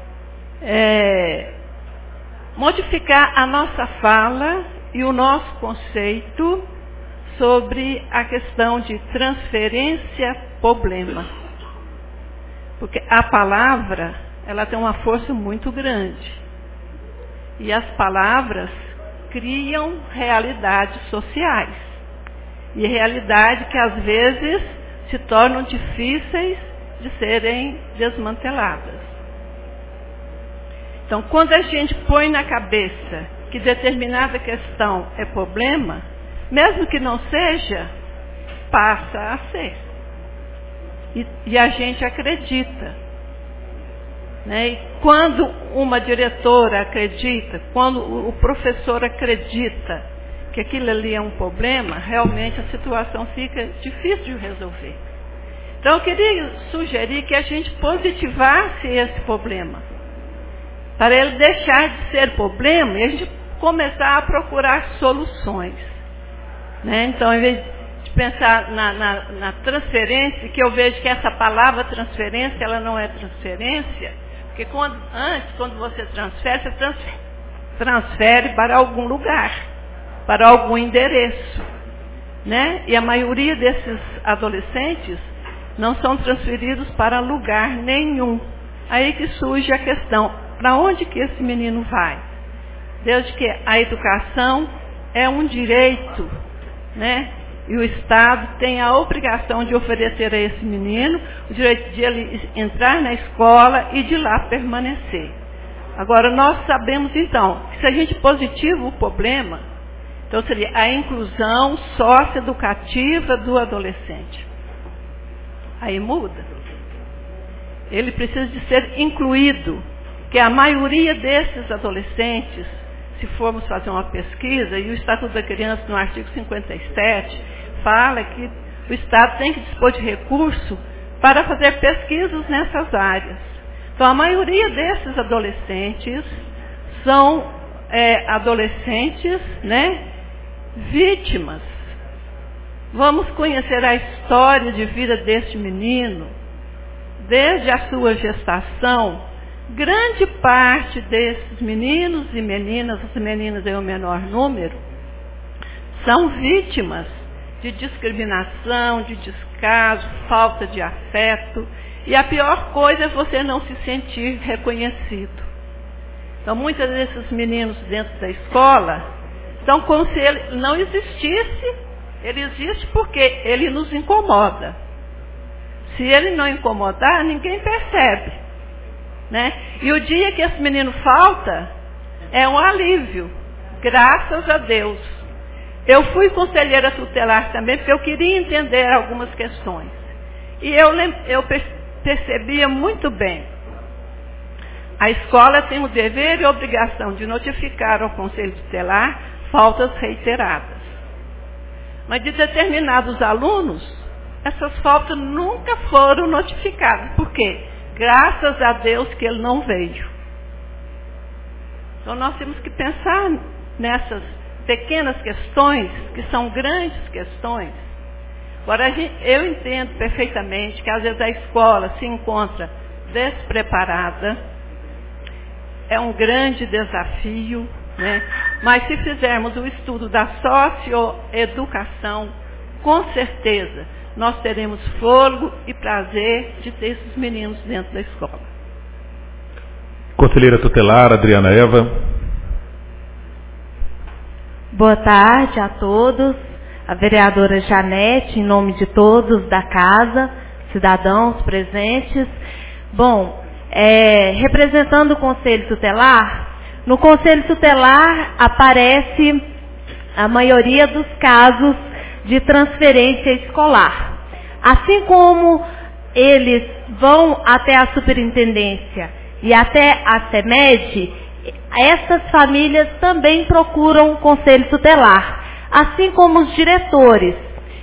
é, modificar a nossa fala e o nosso conceito sobre a questão de transferência-problema. Porque a palavra, ela tem uma força muito grande. E as palavras criam realidades sociais. E realidade que às vezes se tornam difíceis de serem desmanteladas. Então, quando a gente põe na cabeça que determinada questão é problema, mesmo que não seja, passa a ser. E, e a gente acredita. Né? E quando uma diretora acredita, quando o professor acredita que aquilo ali é um problema, realmente a situação fica difícil de resolver. Então, eu queria sugerir que a gente positivasse esse problema, para ele deixar de ser problema e a gente começar a procurar soluções. Né? Então, em vez de pensar na, na, na transferência, que eu vejo que essa palavra transferência, ela não é transferência, porque quando, antes, quando você transfere, você transfere, transfere para algum lugar, para algum endereço, né? E a maioria desses adolescentes não são transferidos para lugar nenhum. Aí que surge a questão, para onde que esse menino vai? Desde que a educação é um direito, né? E o Estado tem a obrigação de oferecer a esse menino o direito de ele entrar na escola e de lá permanecer. Agora, nós sabemos, então, que se a gente positiva o problema, então seria a inclusão socioeducativa do adolescente. Aí muda. Ele precisa de ser incluído, que a maioria desses adolescentes, se formos fazer uma pesquisa, e o Estatuto da Criança, no artigo cinquenta e sete, fala que o Estado tem que dispor de recurso para fazer pesquisas nessas áreas. Então, a maioria desses adolescentes são é, adolescentes, né, vítimas. Vamos conhecer a história de vida deste menino, desde a sua gestação. Grande parte desses meninos e meninas, as meninas é o menor número, são vítimas de discriminação, de descaso, falta de afeto. E a pior coisa é você não se sentir reconhecido. Então, muitos desses meninos dentro da escola são como se ele não existisse. Ele existe porque ele nos incomoda. Se ele não incomodar, ninguém percebe, né? E o dia que esse menino falta, é um alívio. Graças a Deus. Eu fui conselheira tutelar também, porque eu queria entender algumas questões. E eu, eu percebia muito bem. A escola tem o dever e a obrigação de notificar ao conselho tutelar faltas reiteradas. Mas de determinados alunos, essas faltas nunca foram notificadas. Por quê? Graças a Deus que ele não veio. Então nós temos que pensar nessas pequenas questões, que são grandes questões. Agora, eu entendo perfeitamente que às vezes a escola se encontra despreparada, é um grande desafio, né? Mas se fizermos o estudo da socioeducação, com certeza nós teremos fôlego e prazer de ter esses meninos dentro da escola. Conselheira tutelar, Adriana Eva. Boa tarde a todos. A vereadora Janete, em nome de todos da casa, cidadãos presentes. Bom, é, representando o Conselho Tutelar, no Conselho Tutelar aparece a maioria dos casos de transferência escolar. Assim como eles vão até a superintendência e até a SEMED, essas famílias também procuram o Conselho Tutelar, assim como os diretores.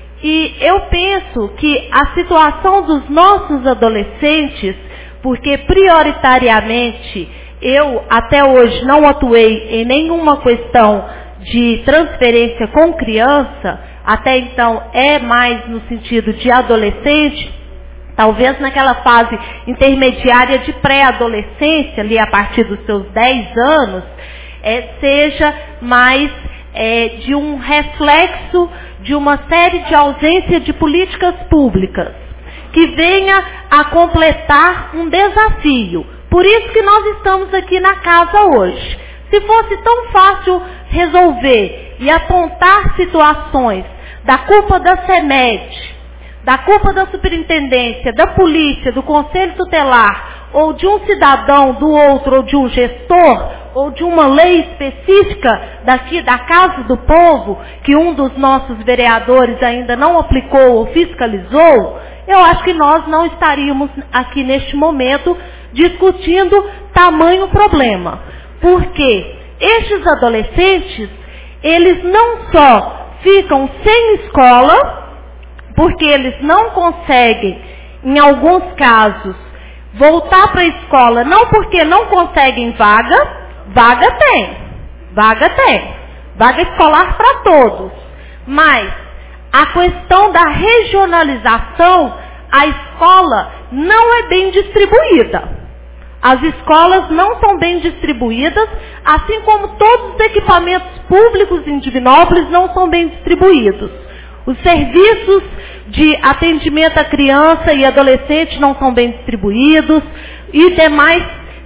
E eu penso que a situação dos nossos adolescentes, porque prioritariamente eu até hoje não atuei em nenhuma questão de transferência com criança, até então é mais no sentido de adolescente, talvez naquela fase intermediária de pré-adolescência, ali a partir dos seus dez anos, é, seja mais é, de um reflexo de uma série de ausência de políticas públicas, que venha a completar um desafio. Por isso que nós estamos aqui na casa hoje. Se fosse tão fácil resolver e apontar situações da culpa da SEMED, da culpa da superintendência, da polícia, do conselho tutelar, ou de um cidadão, do outro, ou de um gestor, ou de uma lei específica daqui da Casa do Povo, que um dos nossos vereadores ainda não aplicou ou fiscalizou, eu acho que nós não estaríamos aqui neste momento discutindo tamanho problema. Porque estes adolescentes, eles não só ficam sem escola, porque eles não conseguem, em alguns casos, voltar para a escola, não porque não conseguem vaga, vaga tem, vaga tem, vaga escolar para todos, mas a questão da regionalização, a escola não é bem distribuída. As escolas não são bem distribuídas, assim como todos os equipamentos públicos em Divinópolis não são bem distribuídos. Os serviços de atendimento à criança e adolescente não são bem distribuídos e demais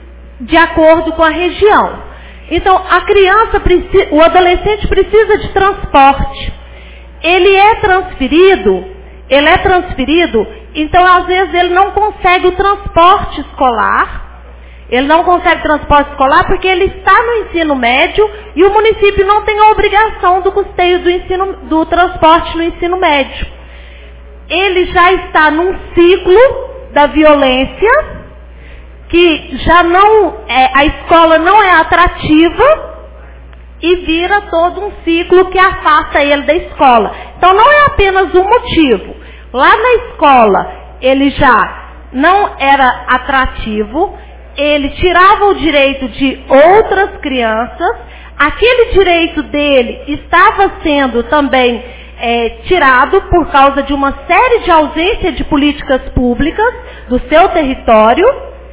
de acordo com a região. Então, a criança, o adolescente precisa de transporte. Ele é transferido, ele é transferido, então às vezes ele não consegue o transporte escolar Ele não consegue transporte escolar porque ele está no ensino médio e o município não tem a obrigação do custeio do, ensino, do transporte no ensino médio. Ele já está num ciclo da violência, que já não é, a escola não é atrativa e vira todo um ciclo que afasta ele da escola. Então não é apenas um motivo. Lá na escola ele já não era atrativo, ele tirava o direito de outras crianças, aquele direito dele estava sendo também é, tirado por causa de uma série de ausência de políticas públicas do seu território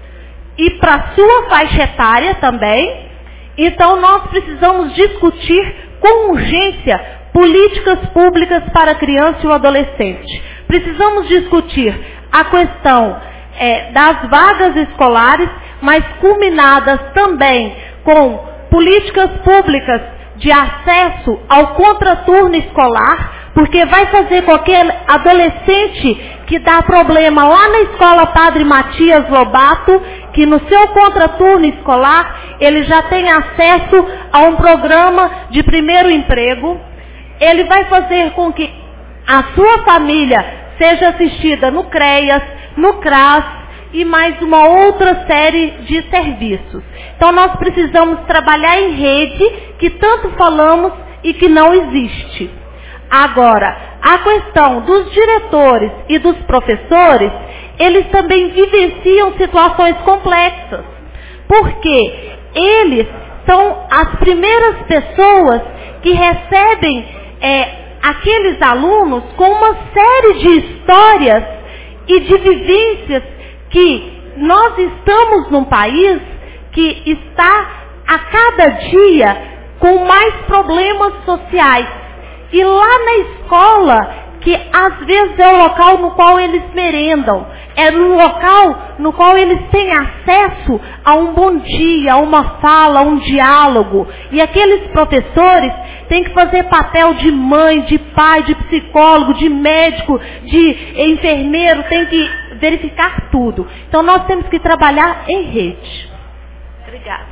e para sua faixa etária também. Então nós precisamos discutir com urgência políticas públicas para a criança e o adolescente. Precisamos discutir a questão é, das vagas escolares, mas culminadas também com políticas públicas de acesso ao contraturno escolar, porque vai fazer com aquele adolescente que dá problema lá na escola Padre Matias Lobato, que no seu contraturno escolar ele já tem acesso a um programa de primeiro emprego, ele vai fazer com que a sua família seja assistida no CREAS, no CRAS, e mais uma outra série de serviços. Então nós precisamos trabalhar em rede, que tanto falamos e que não existe. Agora, a questão dos diretores e dos professores, eles também vivenciam situações complexas, porque eles são as primeiras pessoas que recebem é, aqueles alunos com uma série de histórias e de vivências que nós estamos num país que está a cada dia com mais problemas sociais. E lá na escola, que às vezes é o local no qual eles merendam, é no local no qual eles têm acesso a um bom dia, a uma fala, a um diálogo. E aqueles professores têm que fazer papel de mãe, de pai, de psicólogo, de médico, de enfermeiro, tem que verificar tudo. Então nós temos que trabalhar em rede. Obrigada.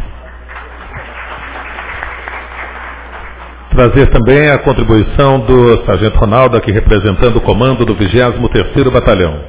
Trazer também a contribuição do Sargento Ronaldo, aqui representando o comando do vigésimo terceiro Batalhão.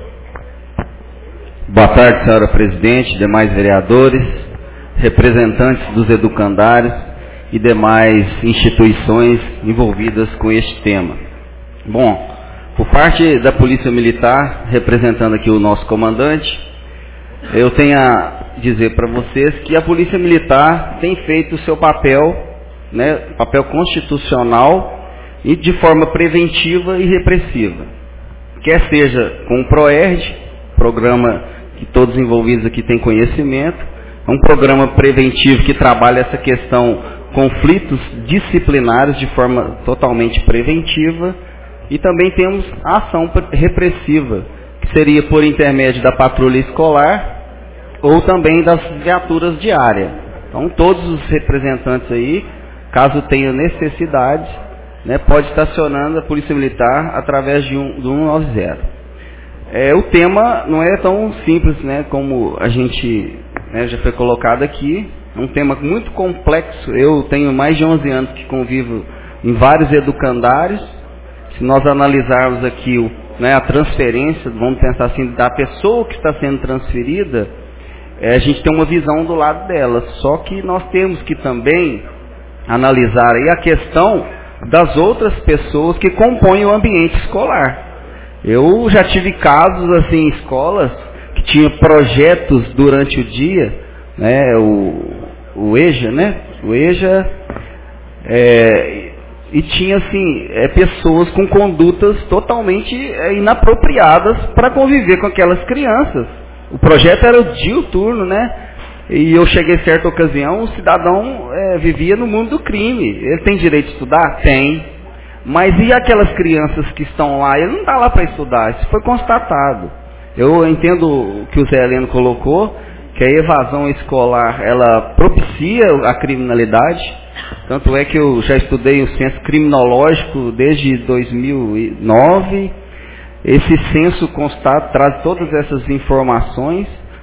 Boa tarde, senhora presidente, demais vereadores, representantes dos educandários e demais instituições envolvidas com este tema. Bom, por parte da Polícia Militar, representando aqui o nosso comandante, eu tenho a dizer para vocês que a Polícia Militar tem feito o seu papel, né, papel constitucional e de forma preventiva e repressiva. Quer seja com o PROERD, programa que todos envolvidos aqui têm conhecimento, é um programa preventivo que trabalha essa questão conflitos disciplinares de forma totalmente preventiva. E também temos a ação repressiva, que seria por intermédio da patrulha escolar ou também das viaturas de área. Então, todos os representantes aí, caso tenham necessidade, né, pode estar acionando a Polícia Militar através de um, do cento e noventa. É, o tema não é tão simples, né, como a gente, né, já foi colocado aqui. É um tema muito complexo. Eu tenho mais de onze anos que convivo em vários educandários. Se nós analisarmos aqui o, né, a transferência, vamos pensar assim, da pessoa que está sendo transferida, é, a gente tem uma visão do lado dela. Só que nós temos que também analisar aí a questão das outras pessoas que compõem o ambiente escolar. Eu já tive casos assim em escolas que tinham projetos durante o dia, né, o, o EJA, né? O EJA é, e tinha assim, é, pessoas com condutas totalmente é, inapropriadas para conviver com aquelas crianças. O projeto era o diuturno, né? E eu cheguei em certa ocasião, o cidadão é, vivia no mundo do crime. Ele tem direito de estudar? Tem. Mas e aquelas crianças que estão lá? Ele não está lá para estudar, isso foi constatado. Eu entendo o que o Zé Heleno colocou, que a evasão escolar, ela propicia a criminalidade. Tanto é que eu já estudei o censo criminológico desde dois mil e nove. Esse censo constata, traz todas essas informações,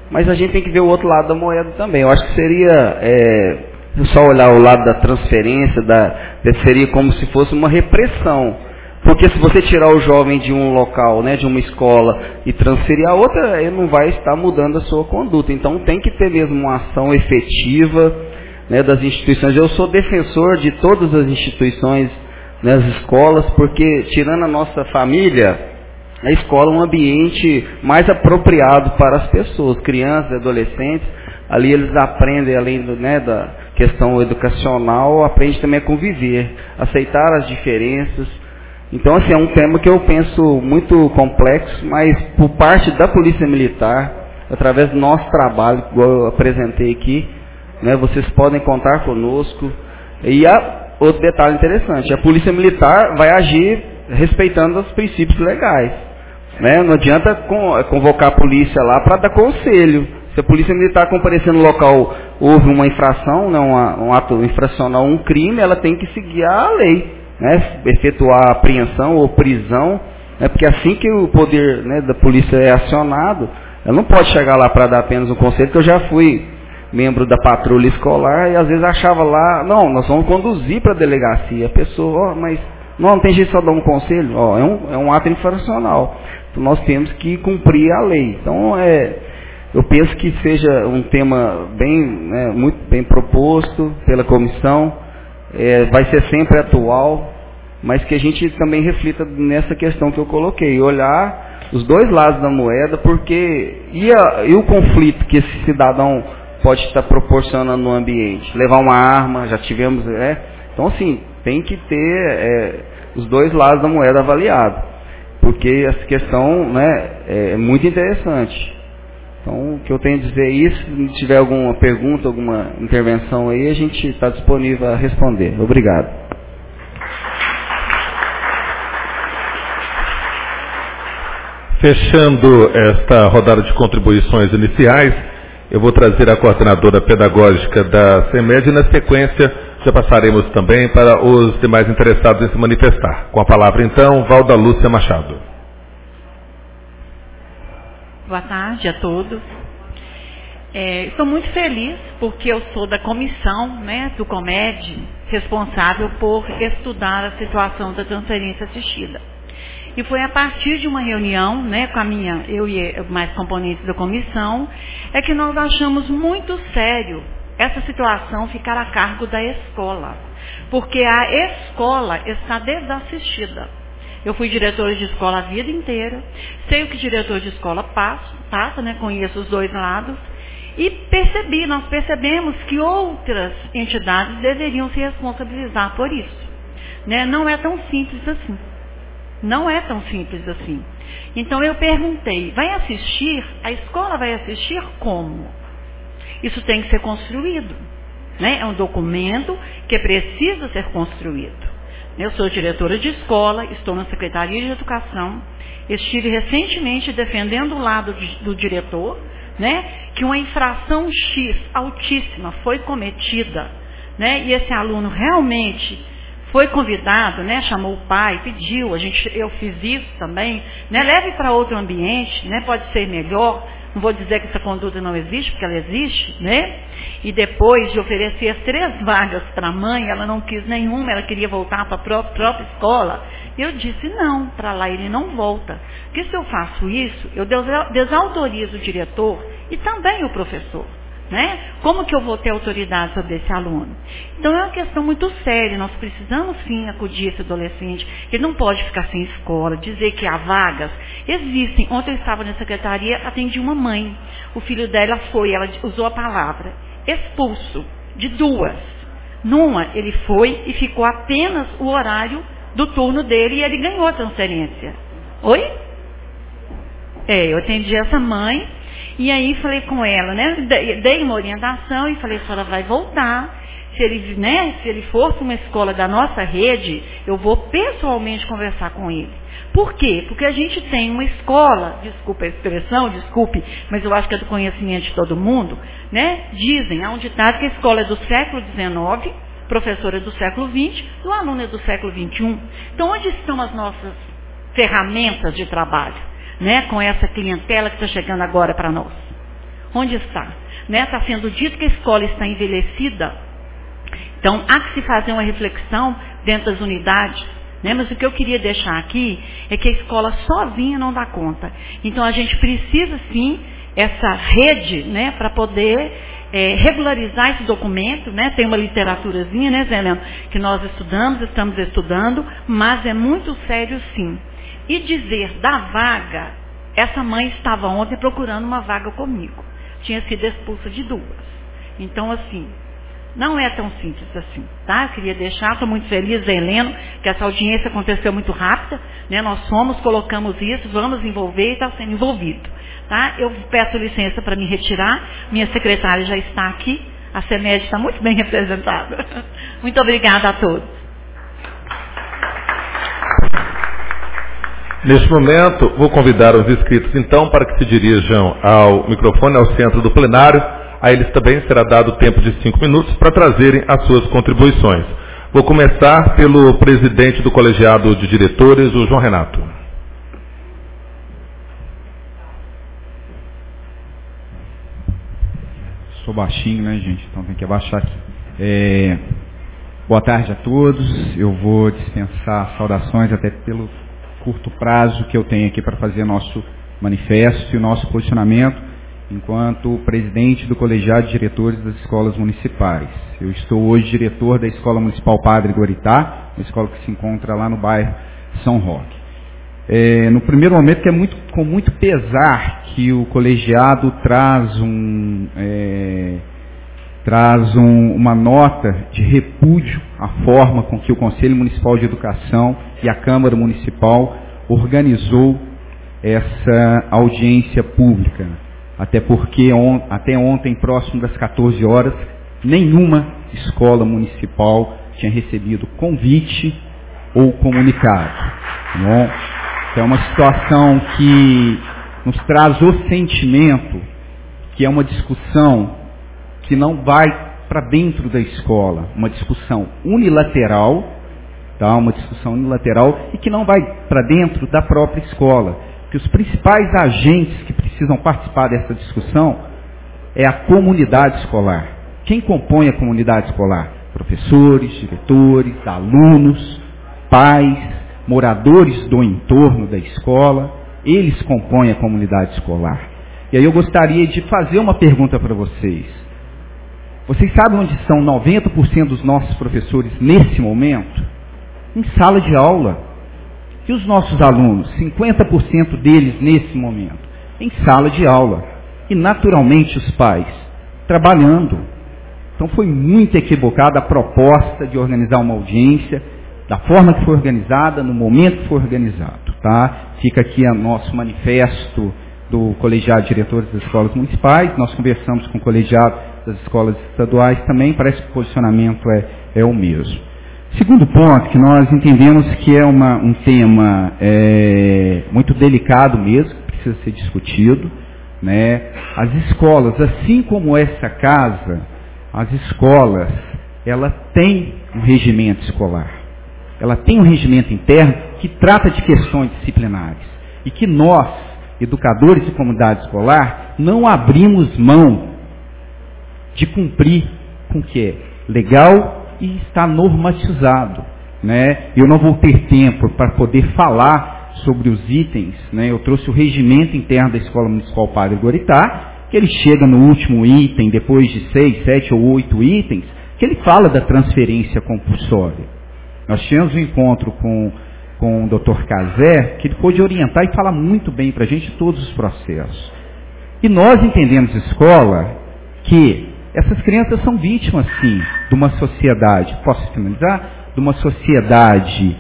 mas a gente tem que ver o outro lado da moeda também. Eu acho que seria é, só olhar o lado da transferência, da, seria como se fosse uma repressão. Porque se você tirar o jovem de um local, né, de uma escola, e transferir a outra, ele não vai estar mudando a sua conduta. Então tem que ter mesmo uma ação efetiva, né, das instituições. Eu sou defensor de todas as instituições, né, as escolas, porque tirando a nossa família, a escola é um ambiente mais apropriado para as pessoas, crianças, adolescentes. Ali eles aprendem, além do, né, da questão educacional, aprendem também a conviver, aceitar as diferenças. Então, assim, é um tema que eu penso muito complexo, mas por parte da Polícia Militar, através do nosso trabalho, igual eu apresentei aqui, né, vocês podem contar conosco. E há outro detalhe interessante, a Polícia Militar vai agir respeitando os princípios legais. Né? Não adianta convocar a polícia lá para dar conselho. Se a Polícia Militar comparecer no local, houve uma infração, né, uma, um ato infracional, um crime, ela tem que seguir a lei. Né, efetuar apreensão ou prisão, né, porque assim que o poder, né, da polícia é acionado, ela não pode chegar lá para dar apenas um conselho, que eu já fui membro da patrulha escolar e às vezes achava lá, não, nós vamos conduzir para a delegacia, a pessoa, ó, mas não, não tem jeito só dar um conselho, ó, é, um, é um ato infracional, então nós temos que cumprir a lei. Então é, eu penso que seja um tema bem, né, muito bem proposto pela comissão. É, vai ser sempre atual, mas que a gente também reflita nessa questão que eu coloquei, olhar os dois lados da moeda, porque e, a, e o conflito que esse cidadão pode estar proporcionando no ambiente, levar uma arma, já tivemos, é, então assim, tem que ter é, os dois lados da moeda avaliados, porque essa questão, né, é muito interessante. Então, o que eu tenho a dizer é isso. Se tiver alguma pergunta, alguma intervenção aí, a gente está disponível a responder. Obrigado. Fechando esta rodada de contribuições iniciais, eu vou trazer a coordenadora pedagógica da CEMED e, na sequência, já passaremos também para os demais interessados em se manifestar. Com a palavra, então, Valda Lúcia Machado. Boa tarde a todos. É, estou muito feliz porque eu sou da comissão, né, do COMED, responsável por estudar a situação da transferência assistida. E foi a partir de uma reunião, né, com a minha, eu e mais componentes da comissão, é que nós achamos muito sério essa situação ficar a cargo da escola, porque a escola está desassistida. Eu fui diretora de escola a vida inteira, sei o que diretor de escola passa, passa, né, conheço os dois lados, e percebi, nós percebemos que outras entidades deveriam se responsabilizar por isso. Né? Não é tão simples assim. Não é tão simples assim. Então eu perguntei, vai assistir? A escola vai assistir como? Isso tem que ser construído. Né? É um documento que precisa ser construído. Eu sou diretora de escola, estou na Secretaria de Educação, estive recentemente defendendo o lado de, do diretor, né, que uma infração X altíssima foi cometida, né, e esse aluno realmente foi convidado, né, chamou o pai, pediu, a gente, eu fiz isso também, né, leve para outro ambiente, né, pode ser melhor. Não vou dizer que essa conduta não existe, porque ela existe, né? E depois de oferecer as três vagas para a mãe, ela não quis nenhuma, ela queria voltar para a própria, própria escola. Eu disse, não, para lá ele não volta. Porque se eu faço isso, eu desautorizo o diretor e também o professor. Né? Como que eu vou ter autoridade sobre esse aluno? Então é uma questão muito séria, nós precisamos sim acudir esse adolescente, ele não pode ficar sem escola, dizer que há vagas, existem. Ontem eu estava na secretaria, atendi uma mãe, o filho dela foi, ela usou a palavra, expulso, de duas. Numa ele foi e ficou apenas o horário do turno dele e ele ganhou a transferência. Oi? É, eu atendi essa mãe. E aí falei com ela, né, dei uma orientação e falei, a senhora vai voltar, se ele, né, se ele for para uma escola da nossa rede, eu vou pessoalmente conversar com ele. Por quê? Porque a gente tem uma escola, desculpa a expressão, desculpe, mas eu acho que é do conhecimento de todo mundo, né, dizem, há um ditado que a escola é do século dezenove, professora é do século vinte, e o aluno é do século vinte e um. Então onde estão as nossas ferramentas de trabalho? Né, com essa clientela que está chegando agora para nós. Onde está? Né? Está sendo dito que a escola está envelhecida. Então, há que se fazer uma reflexão dentro das unidades. Né? Mas o que eu queria deixar aqui é que a escola sozinha não dá conta. Então, a gente precisa, sim, essa rede, né, para poder é, regularizar esse documento. Né? Tem uma literaturazinha, né, Zé Leandro, que nós estudamos, estamos estudando, mas é muito sério, sim. E dizer da vaga, essa mãe estava ontem procurando uma vaga comigo. Tinha sido expulsa de duas. Então, assim, não é tão simples assim, tá? Eu queria deixar, estou muito feliz, Zé Heleno, que essa audiência aconteceu muito rápida, né? Nós fomos, colocamos isso, vamos envolver e está sendo envolvido, tá? Eu peço licença para me retirar, minha secretária já está aqui, a CEMED está muito bem representada. Muito obrigada a todos. Neste momento, vou convidar os inscritos, então, para que se dirijam ao microfone, ao centro do plenário. A eles também será dado tempo de cinco minutos para trazerem as suas contribuições. Vou começar pelo presidente do colegiado de diretores, o João Renato. Sou baixinho, né, gente? Então tem que abaixar aqui. É... Boa tarde a todos. Eu vou dispensar saudações até pelo curto prazo que eu tenho aqui para fazer nosso manifesto e o nosso posicionamento enquanto presidente do colegiado de diretores das escolas municipais. Eu estou hoje diretor da Escola Municipal Padre Guaritá, uma escola que se encontra lá no bairro São Roque. É, no primeiro momento, que é muito, com muito pesar que o colegiado traz, um, é, traz um, uma nota de repúdio à forma com que o Conselho Municipal de Educação e a Câmara Municipal organizou essa audiência pública. Até porque on, até ontem, próximo das quatorze horas, nenhuma escola municipal tinha recebido convite ou comunicado. Bom, então é uma situação que nos traz o sentimento que é uma discussão que não vai para dentro da escola, uma discussão unilateral, tá? Uma discussão unilateral e que não vai para dentro da própria escola. Que os principais agentes que precisam participar dessa discussão é a comunidade escolar. Quem compõe a comunidade escolar? Professores, diretores, alunos, pais, moradores do entorno da escola, eles compõem a comunidade escolar. E aí eu gostaria de fazer uma pergunta para vocês. Vocês sabem onde são noventa por cento dos nossos professores nesse momento? Em sala de aula. E os nossos alunos, cinquenta por cento deles nesse momento, em sala de aula. E naturalmente os pais, trabalhando. Então foi muito equivocada a proposta de organizar uma audiência, da forma que foi organizada, no momento que foi organizado. Tá? Fica aqui o nosso manifesto do colegiado de diretores das escolas municipais, nós conversamos com o colegiado das escolas estaduais também, parece que o posicionamento é, é o mesmo. Segundo ponto, que nós entendemos que é uma, um tema é, muito delicado mesmo, que precisa ser discutido, né? As escolas, assim como essa casa, as escolas, ela tem um regimento escolar, ela tem um regimento interno que trata de questões disciplinares, e que nós, educadores de comunidade escolar, não abrimos mão de cumprir com o que é legal e está normatizado, né? Eu não vou ter tempo para poder falar sobre os itens, né? Eu trouxe o regimento interno da Escola Municipal Padre Guaritá, que ele chega no último item, depois de seis, sete ou oito itens, que ele fala da transferência compulsória. Nós tivemos um encontro com, com o doutor Cazé, que ele pôde orientar e falar muito bem para a gente todos os processos. E nós entendemos, escola, que essas crianças são vítimas, sim, de uma sociedade, posso finalizar? De uma sociedade,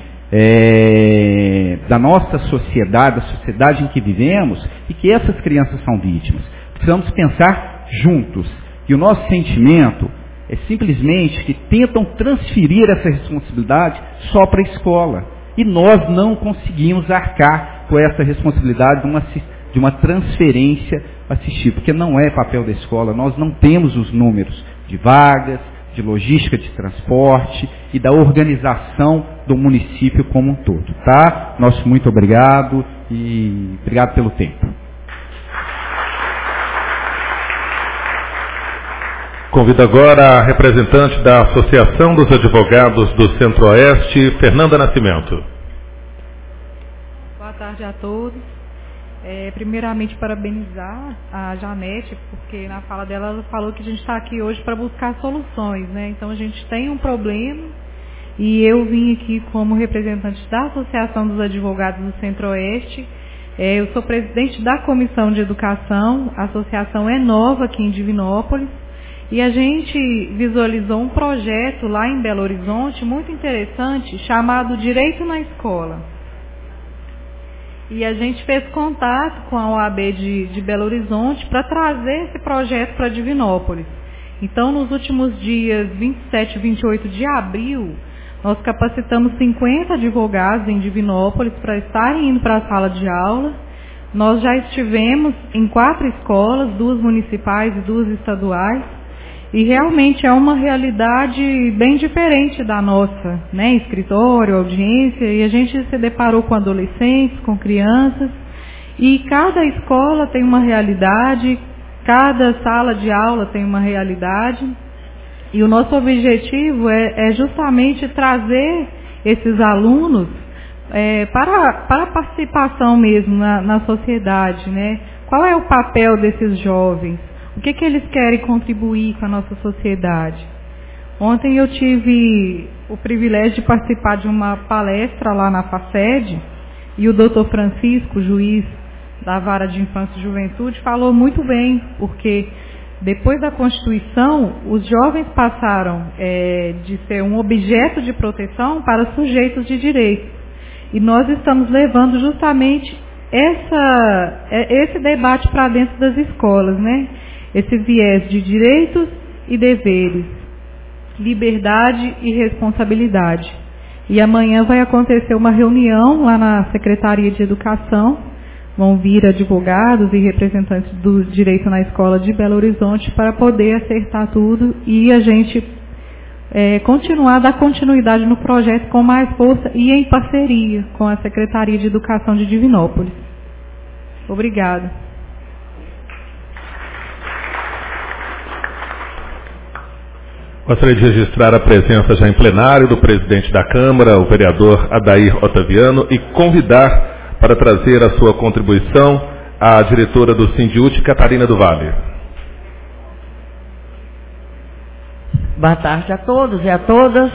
é, da nossa sociedade, da sociedade em que vivemos, e que essas crianças são vítimas. Precisamos pensar juntos. E o nosso sentimento é simplesmente que tentam transferir essa responsabilidade só para a escola. E nós não conseguimos arcar com essa responsabilidade de uma de uma transferência assistir, porque não é papel da escola, nós não temos os números de vagas, de logística de transporte e da organização do município como um todo, tá? Nosso muito obrigado e obrigado pelo tempo. Convido agora a representante da Associação dos Advogados do Centro-Oeste, Fernanda Nascimento. Boa tarde a todos. É, primeiramente, parabenizar a Janete, porque na fala dela ela falou que a gente está aqui hoje para buscar soluções, né? Então a gente tem um problema e eu vim aqui como representante da Associação dos Advogados do Centro-Oeste. É, eu sou presidente da Comissão de Educação, a associação é nova aqui em Divinópolis. E a gente visualizou um projeto lá em Belo Horizonte muito interessante, chamado Direito na Escola. E a gente fez contato com a O A B de, de Belo Horizonte para trazer esse projeto para Divinópolis. Então, nos últimos dias vinte e sete e vinte e oito de abril, nós capacitamos cinquenta advogados em Divinópolis para estarem indo para a sala de aula. Nós já estivemos em quatro escolas, duas municipais e duas estaduais. E realmente é uma realidade bem diferente da nossa, né? Escritório, audiência, e a gente se deparou com adolescentes, com crianças, e cada escola tem uma realidade, cada sala de aula tem uma realidade, e o nosso objetivo é, é justamente trazer esses alunos é, para, para a participação mesmo na, na sociedade, né? Qual é o papel desses jovens? O que, que eles querem contribuir com a nossa sociedade? Ontem eu tive o privilégio de participar de uma palestra lá na FACED e o doutor Francisco, juiz da Vara de Infância e Juventude, falou muito bem, porque depois da Constituição, os jovens passaram é, de ser um objeto de proteção para sujeitos de direito. E nós estamos levando justamente essa, esse debate para dentro das escolas, né? Esse viés de direitos e deveres, liberdade e responsabilidade. E amanhã vai acontecer uma reunião lá na Secretaria de Educação, vão vir advogados e representantes do direito na escola de Belo Horizonte para poder acertar tudo e a gente é, continuar, dar continuidade no projeto com mais força e em parceria com a Secretaria de Educação de Divinópolis. Obrigada. Gostaria de registrar a presença já em plenário do presidente da Câmara, o vereador Adair Otaviano, e convidar para trazer a sua contribuição a diretora do Sindiúti, Catarina do Vale. Boa tarde a todos e a todas.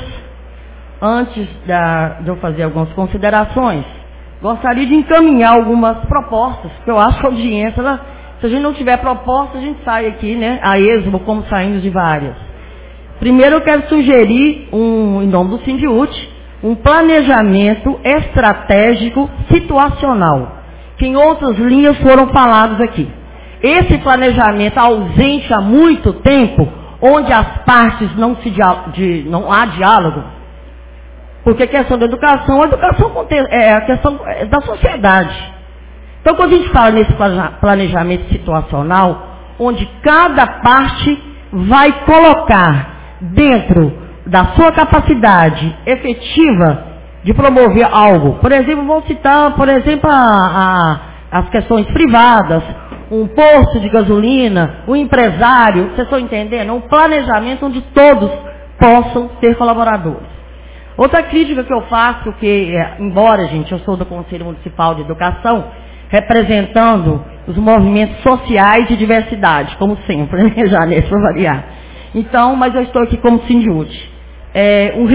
Antes da, de eu fazer algumas considerações, gostaria de encaminhar algumas propostas, que eu acho que a audiência, ela, se a gente não tiver proposta, a gente sai aqui, né, a esmo, como saímos de várias. Primeiro eu quero sugerir, um, em nome do Sindiúti, um planejamento estratégico situacional, que em outras linhas foram falados aqui. Esse planejamento ausente há muito tempo, onde as partes não, se dia, de, não há diálogo, porque a questão da educação, a educação é a questão da sociedade. Então, quando a gente fala nesse planejamento situacional, onde cada parte vai colocar dentro da sua capacidade efetiva de promover algo. Por exemplo, vou citar, por exemplo, a, a, as questões privadas, um posto de gasolina, um empresário, vocês estão entendendo? Um planejamento onde todos possam ser colaboradores. Outra crítica que eu faço, porque, embora, gente, eu sou do Conselho Municipal de Educação, representando os movimentos sociais de diversidade, como sempre, né, Janete, para variar. Então, mas eu estou aqui como Sindiúti. É, um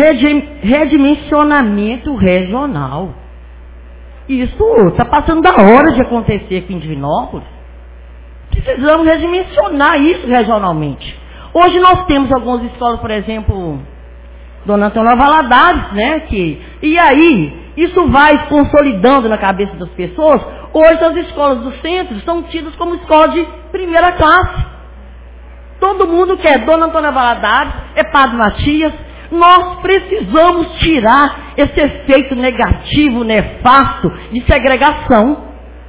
redimensionamento regional. Isso está passando da hora de acontecer aqui em Divinópolis. Precisamos redimensionar isso regionalmente. Hoje nós temos algumas escolas, por exemplo, Dona Antônia Valadares, né? Que, e aí, isso vai consolidando na cabeça das pessoas. Hoje as escolas do centro são tidas como escola de primeira classe. Todo mundo quer Dona Antônia Valadares, é Padre Matias. Nós precisamos tirar esse efeito negativo, nefasto, de segregação,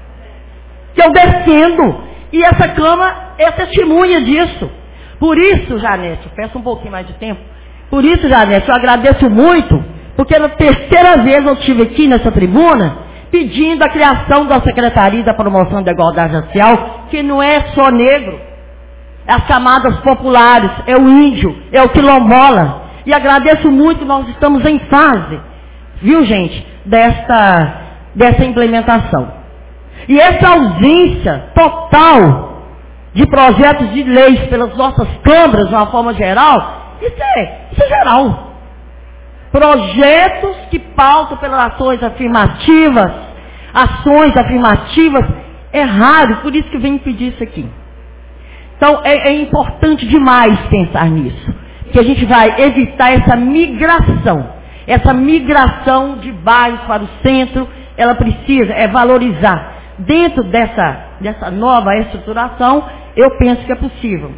que eu defendo. E essa Câmara é testemunha disso. Por isso, Janete, eu peço um pouquinho mais de tempo. Por isso, Janete, eu agradeço muito, porque na terceira vez eu estive aqui nessa tribuna, pedindo a criação da Secretaria da Promoção da Igualdade Racial, que não é só negro. as camadas populares, é o índio, é o quilombola. E agradeço muito, nós estamos em fase, viu gente, desta, dessa implementação. E essa ausência total de projetos de leis pelas nossas câmaras, de uma forma geral, isso é, isso é geral. Projetos que pautam pelas ações afirmativas, ações afirmativas, é raro, por isso que eu venho pedir isso aqui. Então, é, é importante demais pensar nisso, que a gente vai evitar essa migração, essa migração de bairros para o centro, ela precisa é valorizar. Dentro dessa, dessa nova estruturação, eu penso que é possível.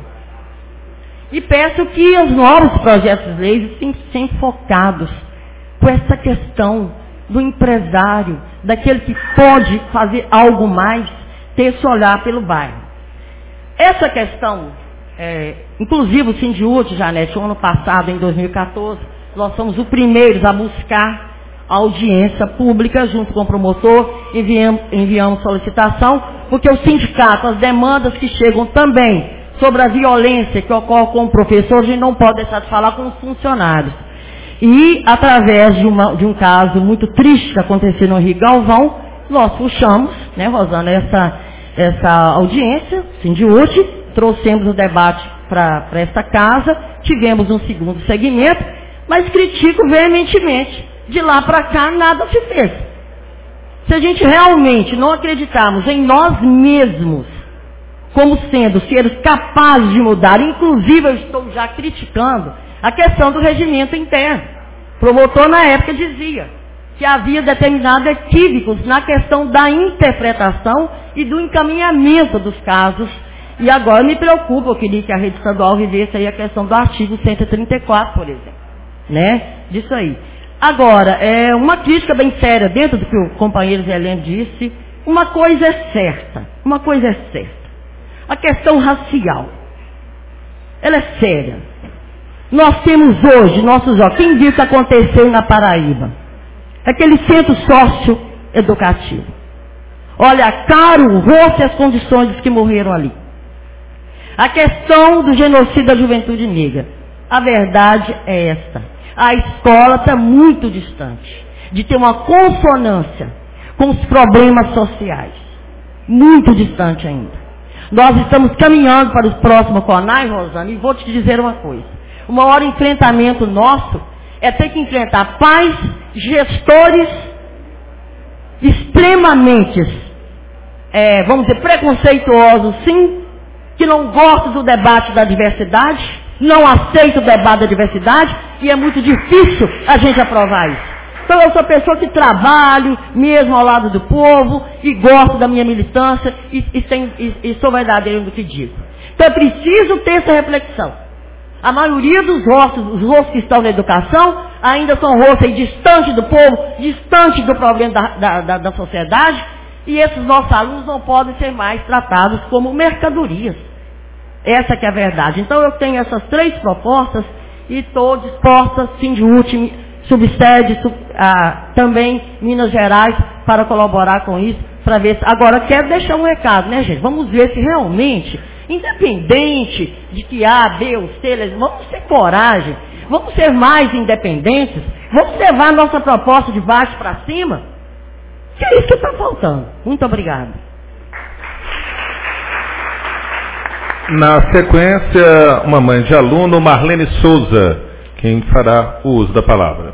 E peço que os novos projetos de lei estejam sempre focados com essa questão do empresário, daquele que pode fazer algo mais, ter esse olhar pelo bairro. Essa questão, é, inclusive o Sindiúte, Janete, o ano passado, em dois mil e quatorze, nós fomos os primeiros a buscar a audiência pública junto com o promotor, enviamos, enviamos solicitação, porque o sindicato, as demandas que chegam também sobre a violência que ocorre com o professor, a gente não pode deixar de falar com os funcionários. E, através de, uma, de um caso muito triste que aconteceu no Rio Galvão, nós puxamos, né, Rosana, essa, essa audiência, Sindiúte, trouxemos o debate para esta casa, tivemos um segundo segmento, mas critico veementemente. De lá para cá, nada se fez. Se a gente realmente não acreditarmos em nós mesmos, como sendo seres capazes de mudar, inclusive eu estou já criticando a questão do regimento interno. O promotor na época dizia que havia determinados equívocos na questão da interpretação e do encaminhamento dos casos. E agora me preocupa, eu queria que a rede estadual vivesse aí a questão do artigo cento e trinta e quatro, por exemplo. Né? Disso aí. Agora, é uma crítica bem séria, dentro do que o companheiro Zé Heleno disse, uma coisa é certa, uma coisa é certa. A questão racial, ela é séria. Nós temos hoje, nossos olhos, quem viu o que aconteceu na Paraíba? Aquele centro sócio-educativo. Olha, a cara, o rosto e as condições dos que morreram ali. A questão do genocídio da juventude negra. A verdade é esta. A escola está muito distante de ter uma consonância com os problemas sociais. Muito distante ainda. Nós estamos caminhando para o próximo CONAI, Rosana, e vou te dizer uma coisa. O maior enfrentamento nosso é ter que enfrentar pais, gestores extremamente, é, vamos dizer, preconceituosos, sim, que não gostam do debate da diversidade, não aceitam o debate da diversidade, e é muito difícil a gente aprovar isso. Então eu sou pessoa que trabalho mesmo ao lado do povo e gosto da minha militância e, e, tem, e, e sou verdadeiro no que digo. Então é preciso ter essa reflexão. A maioria dos rostos, os rostos que estão na educação, ainda são rostos distantes do povo, distantes do problema da, da, da, da sociedade, e esses nossos alunos não podem ser mais tratados como mercadorias. Essa que é a verdade. Então eu tenho essas três propostas e estou disposta, Sindiúte, subsede, sub, ah, também Minas Gerais, para colaborar com isso, para ver se... Agora, quero deixar um recado, né, gente? Vamos ver se realmente, independente de que A, B ou C, vamos ter coragem, vamos ser mais independentes, vamos levar a nossa proposta de baixo para cima, que é isso que está faltando. Muito obrigada. Na sequência, uma mãe de aluno, Marlene Souza, quem fará o uso da palavra.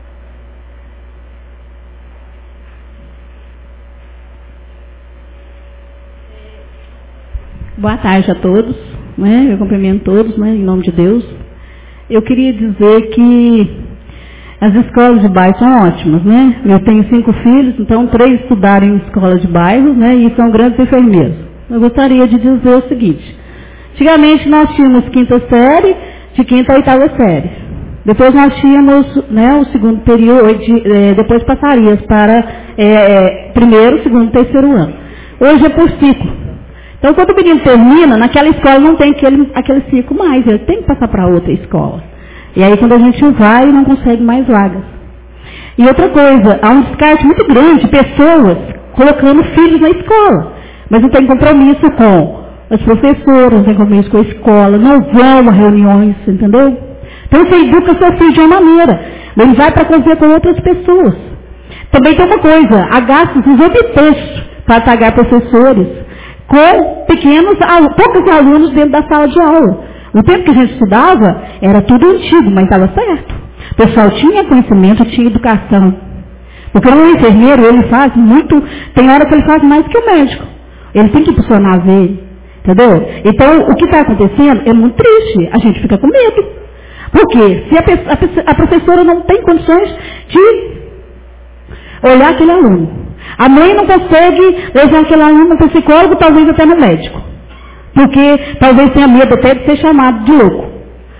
Boa tarde a todos, né? Eu cumprimento todos, né? Em nome de Deus. Eu queria dizer que as escolas de bairro são ótimas, né? Eu tenho cinco filhos, então três estudaram em escola de bairros, né? E são grandes enfermeiros. Eu gostaria de dizer o seguinte: antigamente nós tínhamos quinta série, de quinta a oitava série. Depois nós tínhamos, né, o segundo período, de, é, depois passaria para é, primeiro, segundo e terceiro ano. Hoje é por ciclo. Então, quando o menino termina, naquela escola não tem aquele, aquele ciclo mais, ele tem que passar para outra escola. E aí, quando a gente vai, não consegue mais vagas. E outra coisa, há um descarte muito grande de pessoas colocando filhos na escola, mas não tem compromisso com as professoras, não tem compromisso com a escola, não vão a reuniões, entendeu? Então você educa seu filho de uma maneira, ele vai para conviver com outras pessoas. Também tem uma coisa, há gastos exorbitantes para pagar professores com pequenos, poucos alunos dentro da sala de aula. No tempo que a gente estudava, era tudo antigo, mas estava certo. O pessoal tinha conhecimento, tinha educação. Porque o enfermeiro, ele faz muito, tem hora que ele faz mais que o médico. Ele tem que impulsionar a ver, entendeu? Então, o que está acontecendo é muito triste. A gente fica com medo. Por quê? Se a, a, a professora não tem condições de olhar aquele aluno. A mãe não consegue levar aquele aluno no psicólogo, talvez até no médico. Porque talvez tenha medo até de ser chamado de louco.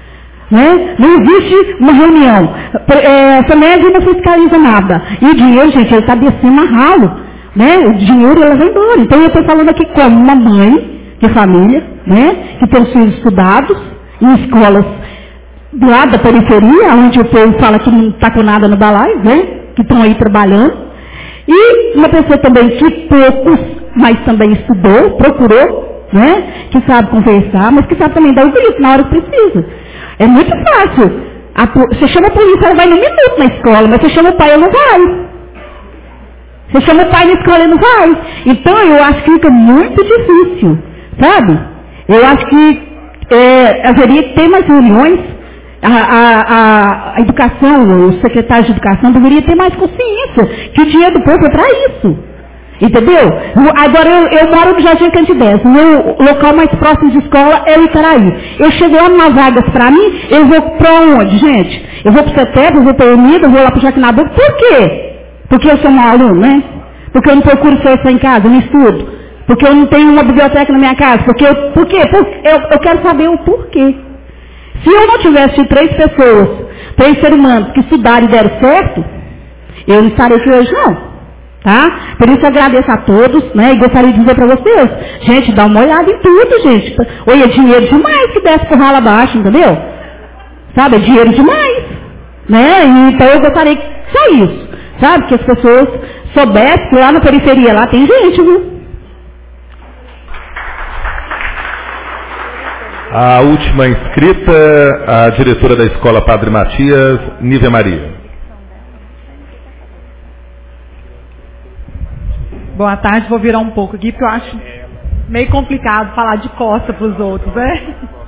Né? Não existe uma reunião. É, essa média não fiscaliza nada. E o dinheiro, gente, ele está descendo a ralo. Né? O dinheiro, ela vai embora. Então, eu estou falando aqui como uma mãe de família, né? Que tem os filhos estudados, em escolas do lado da periferia, onde o povo fala que não está com nada no balaio, né? Que estão aí trabalhando. E uma pessoa também que poucos, mas também estudou, procurou, né? Que sabe conversar, mas que sabe também dar o grito na hora que precisa. É muito fácil. A, você chama a polícia, ela vai no minuto na escola, mas você chama o pai, ela não vai. Você chama o pai na escola, ele não vai. Então, eu acho que fica muito difícil, sabe? Eu acho que é, haveria que ter mais reuniões. A, a, a, a educação, o secretário de educação deveria ter mais consciência que o dinheiro do povo é para isso. Entendeu? Agora, eu, eu moro no Jardim Cantidés. O meu local mais próximo de escola é o Icaraí. Eu chego lá numa vagas para mim, eu vou para onde, gente? Eu vou para o CETEP, eu vou para a Unida, eu vou lá para o Jaquinabuco. Por quê? Porque eu sou um aluno, né? Porque eu não procuro só em casa, eu não estudo. Porque eu não tenho uma biblioteca na minha casa. Porque eu, por quê? Porque eu, eu quero saber o porquê. Se eu não tivesse três pessoas, três seres humanos que estudaram e deram certo, eu não estaria aqui hoje não. Tá? Por isso eu agradeço a todos, né? E gostaria de dizer para vocês, gente, dá uma olhada em tudo, gente. Oi, é dinheiro demais que desce por rala abaixo, entendeu? Sabe, é dinheiro demais. Né? E, então eu gostaria que só isso, sabe? Que as pessoas soubessem que lá na periferia lá tem gente, viu? A última inscrita, a diretora da Escola Padre Matias, Nívia Maria. Boa tarde, vou virar um pouco aqui, porque eu acho meio complicado falar de costa para os outros, né?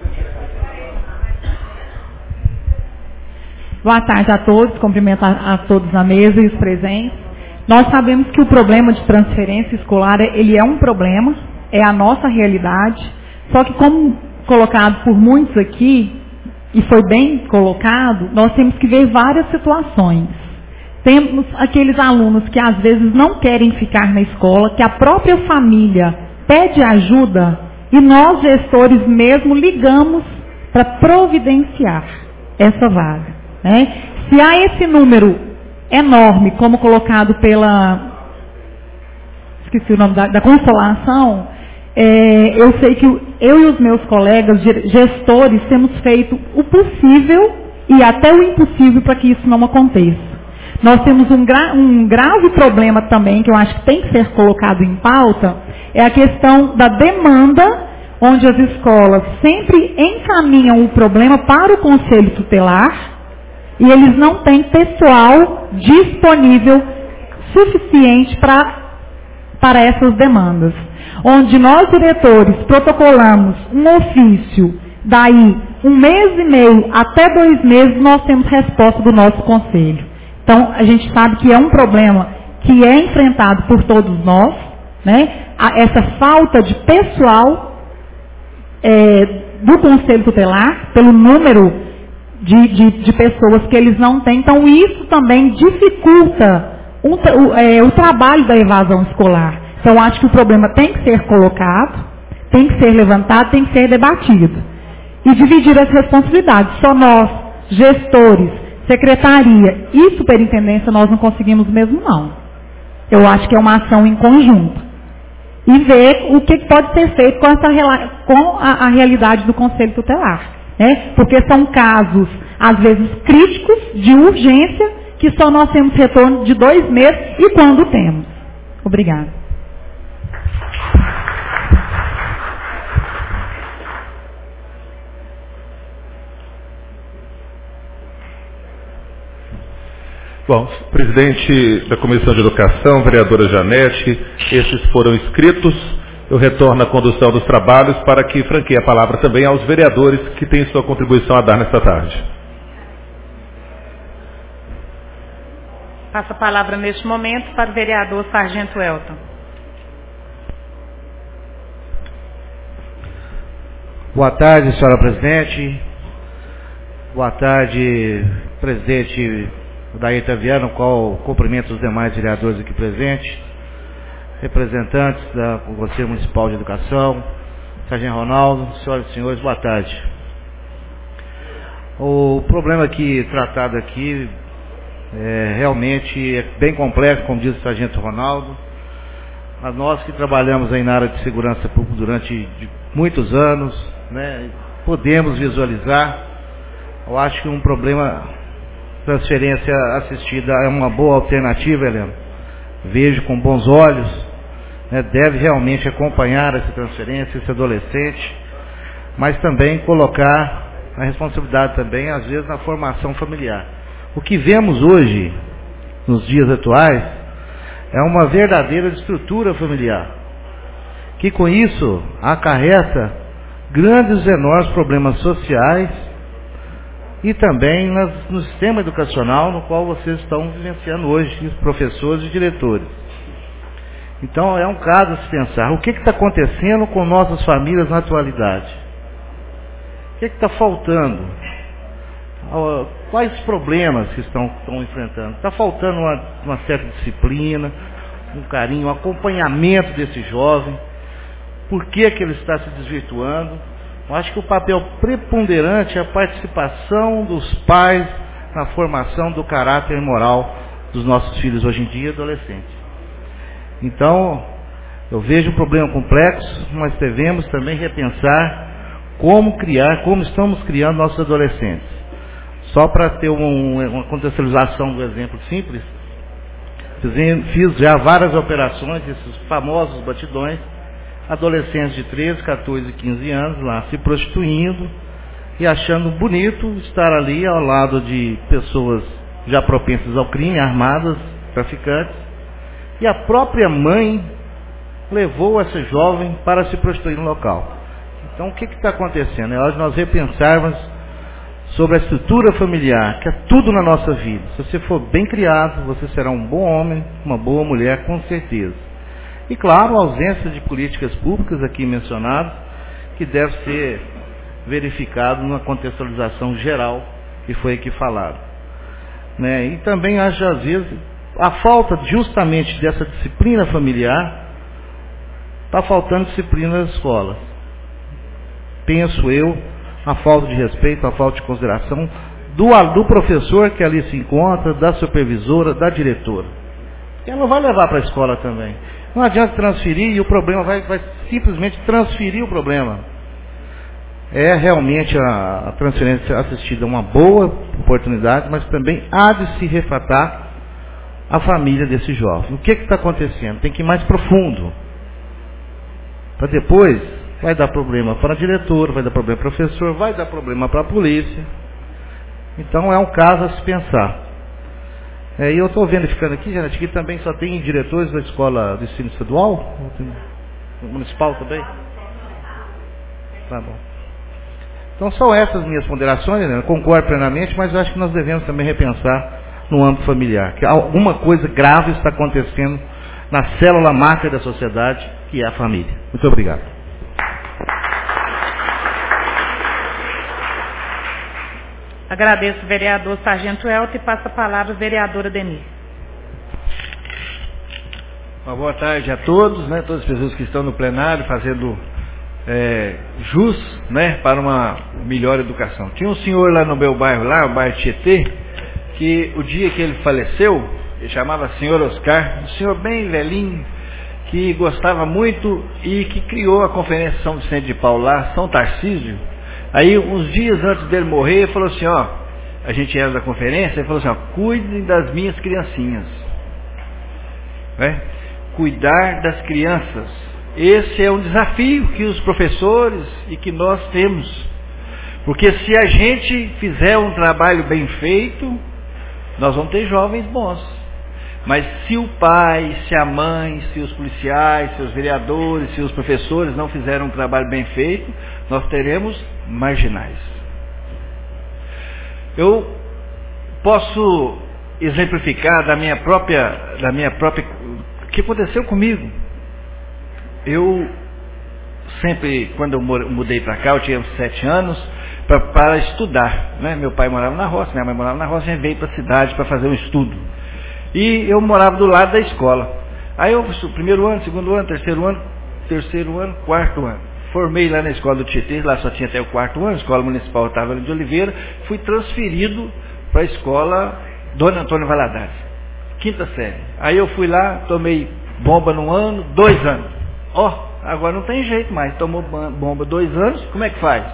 Boa tarde a todos, cumprimento a, a todos na mesa e os presentes. Nós sabemos que o problema de transferência escolar, ele é um problema, é a nossa realidade, só que como colocado por muitos aqui, e foi bem colocado, nós temos que ver várias situações. Temos aqueles alunos que às vezes não querem ficar na escola, que a própria família pede ajuda e nós, gestores mesmo, ligamos para providenciar essa vaga. Né? Se há esse número enorme, como colocado pela, esqueci o nome da, da Consolação, é, eu sei que eu e os meus colegas gestores temos feito o possível e até o impossível para que isso não aconteça. Nós temos um, gra um grave problema também, que eu acho que tem que ser colocado em pauta, é a questão da demanda, onde as escolas sempre encaminham o problema para o conselho tutelar e eles não têm pessoal disponível suficiente pra, para essas demandas. Onde nós, diretores, protocolamos um ofício, daí um mês e meio até dois meses, nós temos resposta do nosso conselho. Então, a gente sabe que é um problema que é enfrentado por todos nós, né? Essa falta de pessoal é, do Conselho Tutelar, pelo número de, de, de pessoas que eles não têm. Então, isso também dificulta o, o, é, o trabalho da evasão escolar. Então, acho que o problema tem que ser colocado, tem que ser levantado, tem que ser debatido. E dividir as responsabilidades. Só nós, gestores, secretaria e superintendência, nós não conseguimos mesmo não. Eu acho que é uma ação em conjunto. E ver o que pode ser feito com, essa, com a, a realidade do Conselho Tutelar. Né? Porque são casos, às vezes, críticos, de urgência, que só nós temos retorno de dois meses e quando temos. Obrigada. Bom, presidente da Comissão de Educação, vereadora Janete, esses foram inscritos. Eu retorno à condução dos trabalhos para que franqueie a palavra também aos vereadores que têm sua contribuição a dar nesta tarde. Passo a palavra neste momento para o vereador Sargento Elton. Boa tarde, senhora presidente. Boa tarde, presidente Daí Taviano, qual cumprimento os demais vereadores aqui presentes, representantes da Conselho Municipal de Educação, Sargento Ronaldo, senhoras e senhores, boa tarde. O problema aqui tratado aqui é, realmente é bem complexo, como diz o Sargento Ronaldo. A nós que trabalhamos aí na área de segurança pública durante muitos anos, né, podemos visualizar. Eu acho que um problema, transferência assistida é uma boa alternativa, Helena. Vejo com bons olhos, né, deve realmente acompanhar essa transferência, esse adolescente, mas também colocar a responsabilidade também, às vezes, na formação familiar. O que vemos hoje, nos dias atuais, é uma verdadeira estrutura familiar, que com isso acarreta grandes e enormes problemas sociais e também nas, no sistema educacional no qual vocês estão vivenciando hoje, professores e diretores. Então é um caso a se pensar, o que está acontecendo com nossas famílias na atualidade? O que está faltando? Quais problemas que estão, estão enfrentando? Está faltando uma, uma certa disciplina, um carinho, um acompanhamento desse jovem. Por que que ele está se desvirtuando? Eu acho que o papel preponderante é a participação dos pais na formação do caráter moral dos nossos filhos hoje em dia, adolescentes. Então, eu vejo um problema complexo, mas devemos também repensar como criar, como estamos criando nossos adolescentes. Só para ter um, uma contextualização do exemplo simples, fiz já várias operações, esses famosos batidões, adolescentes de treze, quatorze, quinze anos lá se prostituindo e achando bonito estar ali ao lado de pessoas já propensas ao crime, armadas, traficantes, e a própria mãe levou essa jovem para se prostituir no local. Então o que está acontecendo? É hora de nós repensarmos sobre a estrutura familiar, que é tudo na nossa vida. Se você for bem criado, você será um bom homem, uma boa mulher, com certeza. E claro, a ausência de políticas públicas aqui mencionadas, que deve ser verificado numa contextualização geral, que foi aqui falado. Né? E também acho, às vezes, a falta justamente dessa disciplina familiar, está faltando disciplina nas escolas. Penso eu, a falta de respeito, a falta de consideração do, do professor que ali se encontra, da supervisora, da diretora. Ela vai levar para a escola também. Não adianta transferir e o problema vai, vai simplesmente transferir o problema. É realmente a, a transferência assistida uma boa oportunidade, mas também há de se refatar a família desse jovem. O que está acontecendo? Tem que ir mais profundo. Para depois, vai dar problema para a diretora, vai dar problema para o professor, vai dar problema para a polícia. Então é um caso a se pensar. É, e eu estou vendo, ficando aqui, gente, que também só tem diretores da escola do ensino estadual, municipal também. Tá bom. Então são essas minhas ponderações, né? Concordo plenamente, mas eu acho que nós devemos também repensar no âmbito familiar, que alguma coisa grave está acontecendo na célula máter da sociedade, que é a família. Muito obrigado. Agradeço o vereador Sargento Elton e passo a palavra à vereadora Denise. Uma boa tarde a todos, né, todas as pessoas que estão no plenário fazendo é, jus, né, para uma melhor educação. Tinha um senhor lá no meu bairro, lá, o bairro Tietê, que o dia que ele faleceu, ele chamava senhor Oscar, um senhor bem velhinho, que gostava muito e que criou a Conferência São Vicente de Paulo lá, São Tarcísio. Aí, uns dias antes dele morrer, ele falou assim, ó, a gente era da conferência, ele falou assim, ó, cuidem das minhas criancinhas. Né? Cuidar das crianças. Esse é um desafio que os professores e que nós temos. Porque se a gente fizer um trabalho bem feito, nós vamos ter jovens bons. Mas se o pai, se a mãe, se os policiais, se os vereadores, se os professores não fizerem um trabalho bem feito, nós teremos marginais. Eu posso exemplificar da minha própria, da minha própria, o que aconteceu comigo. Eu sempre, quando eu mudei para cá, eu tinha uns sete anos, pra, para estudar, né? Meu pai morava na roça, minha mãe morava na roça, a gente veio para a cidade para fazer um estudo. E eu morava do lado da escola. Aí eu, primeiro ano, segundo ano, terceiro ano, terceiro ano, quarto ano. Formei lá na escola do Tietê, lá só tinha até o quarto ano, a escola municipal Otávio de Oliveira. Fui transferido para a escola Dona Antônio Valadares, quinta série. Aí eu fui lá, tomei bomba num ano, dois anos. Ó, oh, agora não tem jeito mais, tomou bomba dois anos, como é que faz?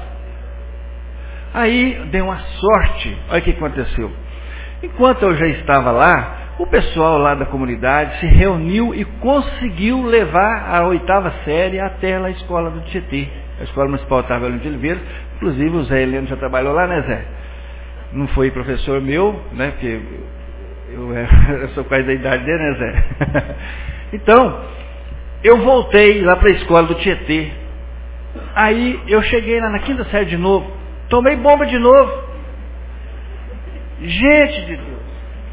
Aí dei uma sorte, olha o que aconteceu. Enquanto eu já estava lá, o pessoal lá da comunidade se reuniu e conseguiu levar a oitava série até a escola do Tietê, a escola municipal Otávio de Oliveira. Inclusive o Zé Heleno já trabalhou lá, né, Zé? Não foi professor meu, né, porque eu, eu sou quase da idade dele, né, Zé? Então, eu voltei lá para a escola do Tietê. Aí eu cheguei lá na quinta série de novo, tomei bomba de novo. Gente de Deus!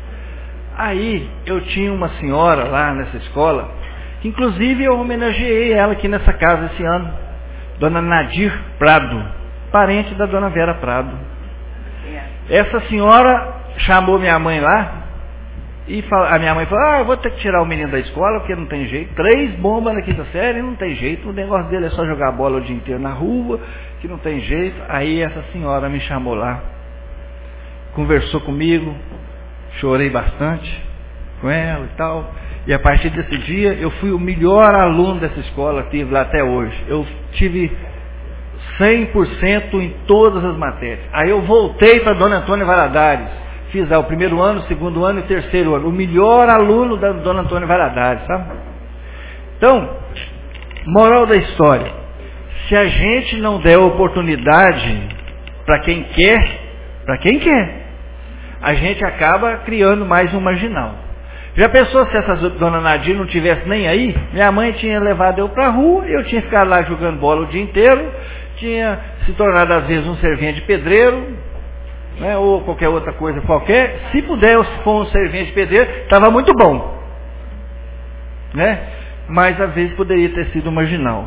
Aí eu tinha uma senhora lá nessa escola, que inclusive eu homenageei ela aqui nessa casa esse ano, Dona Nadir Prado, parente da Dona Vera Prado. Essa senhora chamou minha mãe lá, e a minha mãe falou, ah, eu vou ter que tirar o menino da escola, porque não tem jeito, três bombas na quinta série, não tem jeito, o negócio dele é só jogar bola o dia inteiro na rua, que não tem jeito. Aí essa senhora me chamou lá, conversou comigo, chorei bastante com ela e tal, e a partir desse dia eu fui o melhor aluno dessa escola que tive lá até hoje. Eu tive cem por cento em todas as matérias. Aí eu voltei para Dona Antônia Valadares, fiz lá o primeiro ano, o segundo ano e o terceiro ano, o melhor aluno da Dona Antônia Valadares, sabe? Então, moral da história, se a gente não der oportunidade para quem quer, para quem quer, a gente acaba criando mais um marginal. Já pensou se essa Dona Nadir não tivesse nem aí? Minha mãe tinha levado eu para a rua, eu tinha ficado lá jogando bola o dia inteiro, tinha se tornado às vezes um servente de pedreiro, né, ou qualquer outra coisa qualquer. Se puder, eu for um servente de pedreiro, estava muito bom, né? Mas às vezes poderia ter sido marginal,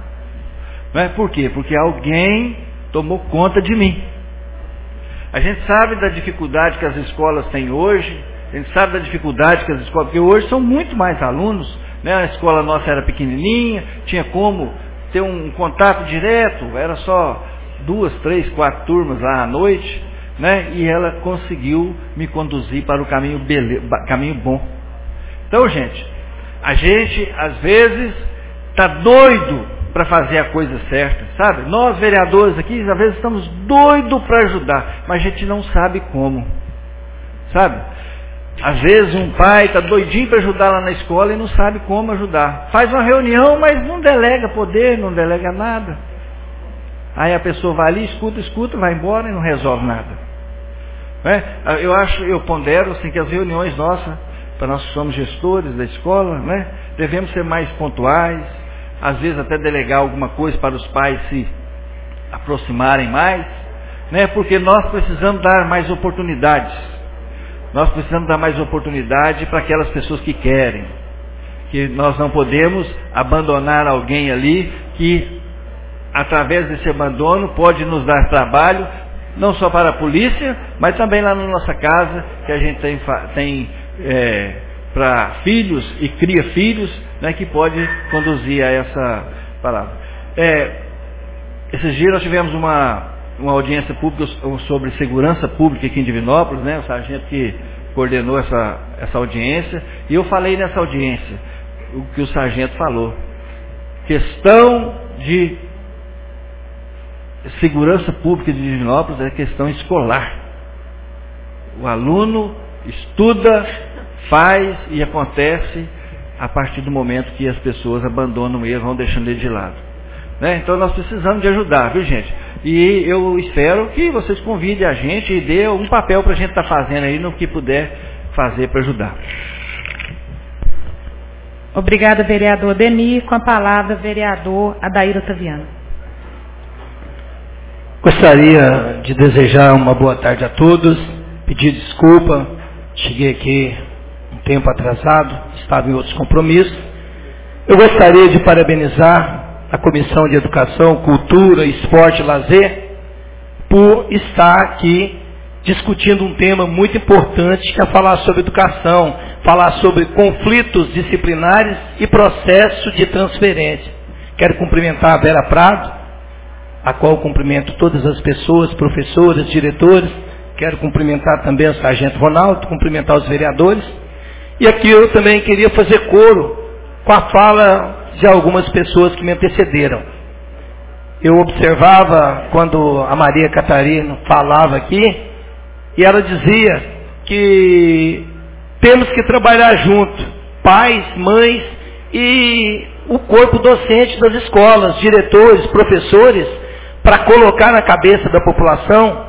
né? Por quê? Porque alguém tomou conta de mim. A gente sabe da dificuldade que as escolas têm hoje, a gente sabe da dificuldade que as escolas, porque hoje são muito mais alunos, né? A escola nossa era pequenininha, tinha como ter um contato direto, era só duas, três, quatro turmas lá à noite, né? E ela conseguiu me conduzir para o caminho, bele... caminho bom. Então, gente, a gente às vezes está doido para fazer a coisa certa, sabe? Nós vereadores aqui, às vezes estamos doidos para ajudar, mas a gente não sabe como, sabe? Às vezes um pai está doidinho para ajudar lá na escola e não sabe como ajudar. Faz uma reunião, mas não delega poder, não delega nada. Aí a pessoa vai ali, escuta, escuta, vai embora e não resolve nada. Né? Eu acho, eu pondero assim, que as reuniões nossas, para nós que somos gestores da escola, né, devemos ser mais pontuais, às vezes até delegar alguma coisa para os pais se aproximarem mais, né, porque nós precisamos dar mais oportunidades. Nós precisamos dar mais oportunidade para aquelas pessoas que querem. Que nós não podemos abandonar alguém ali que, através desse abandono, pode nos dar trabalho, não só para a polícia, mas também lá na nossa casa, que a gente tem, tem é, para filhos e cria filhos, né, que pode conduzir a essa palavra. É, esses dias nós tivemos uma, uma audiência pública sobre segurança pública aqui em Divinópolis, né, o sargento que coordenou essa, essa audiência, e eu falei nessa audiência o que o sargento falou. Questão de segurança pública de Divinópolis é questão escolar. O aluno estuda, faz e acontece a partir do momento que as pessoas abandonam ele, vão deixando ele de lado. Né? Então nós precisamos de ajudar, viu gente? E eu espero que vocês convidem a gente e dê um papel para a gente estar tá fazendo aí no que puder fazer para ajudar. Obrigada, vereador Demir. Com a palavra, vereador Adair Otaviano. Gostaria de desejar uma boa tarde a todos, pedir desculpa, cheguei aqui um tempo atrasado, estava em outros compromissos. Eu gostaria de parabenizar a Comissão de Educação, Cultura, Esporte e Lazer por estar aqui discutindo um tema muito importante, que é falar sobre educação, falar sobre conflitos disciplinares e processo de transferência. Quero cumprimentar a Vera Prado, a qual cumprimento todas as pessoas, professores, diretores. Quero cumprimentar também o Sargento Ronaldo, cumprimentar os vereadores. E aqui eu também queria fazer coro com a fala de algumas pessoas que me antecederam. Eu observava quando a Maria Catarina falava aqui, e ela dizia que temos que trabalhar junto, pais, mães e o corpo docente das escolas, diretores, professores, para colocar na cabeça da população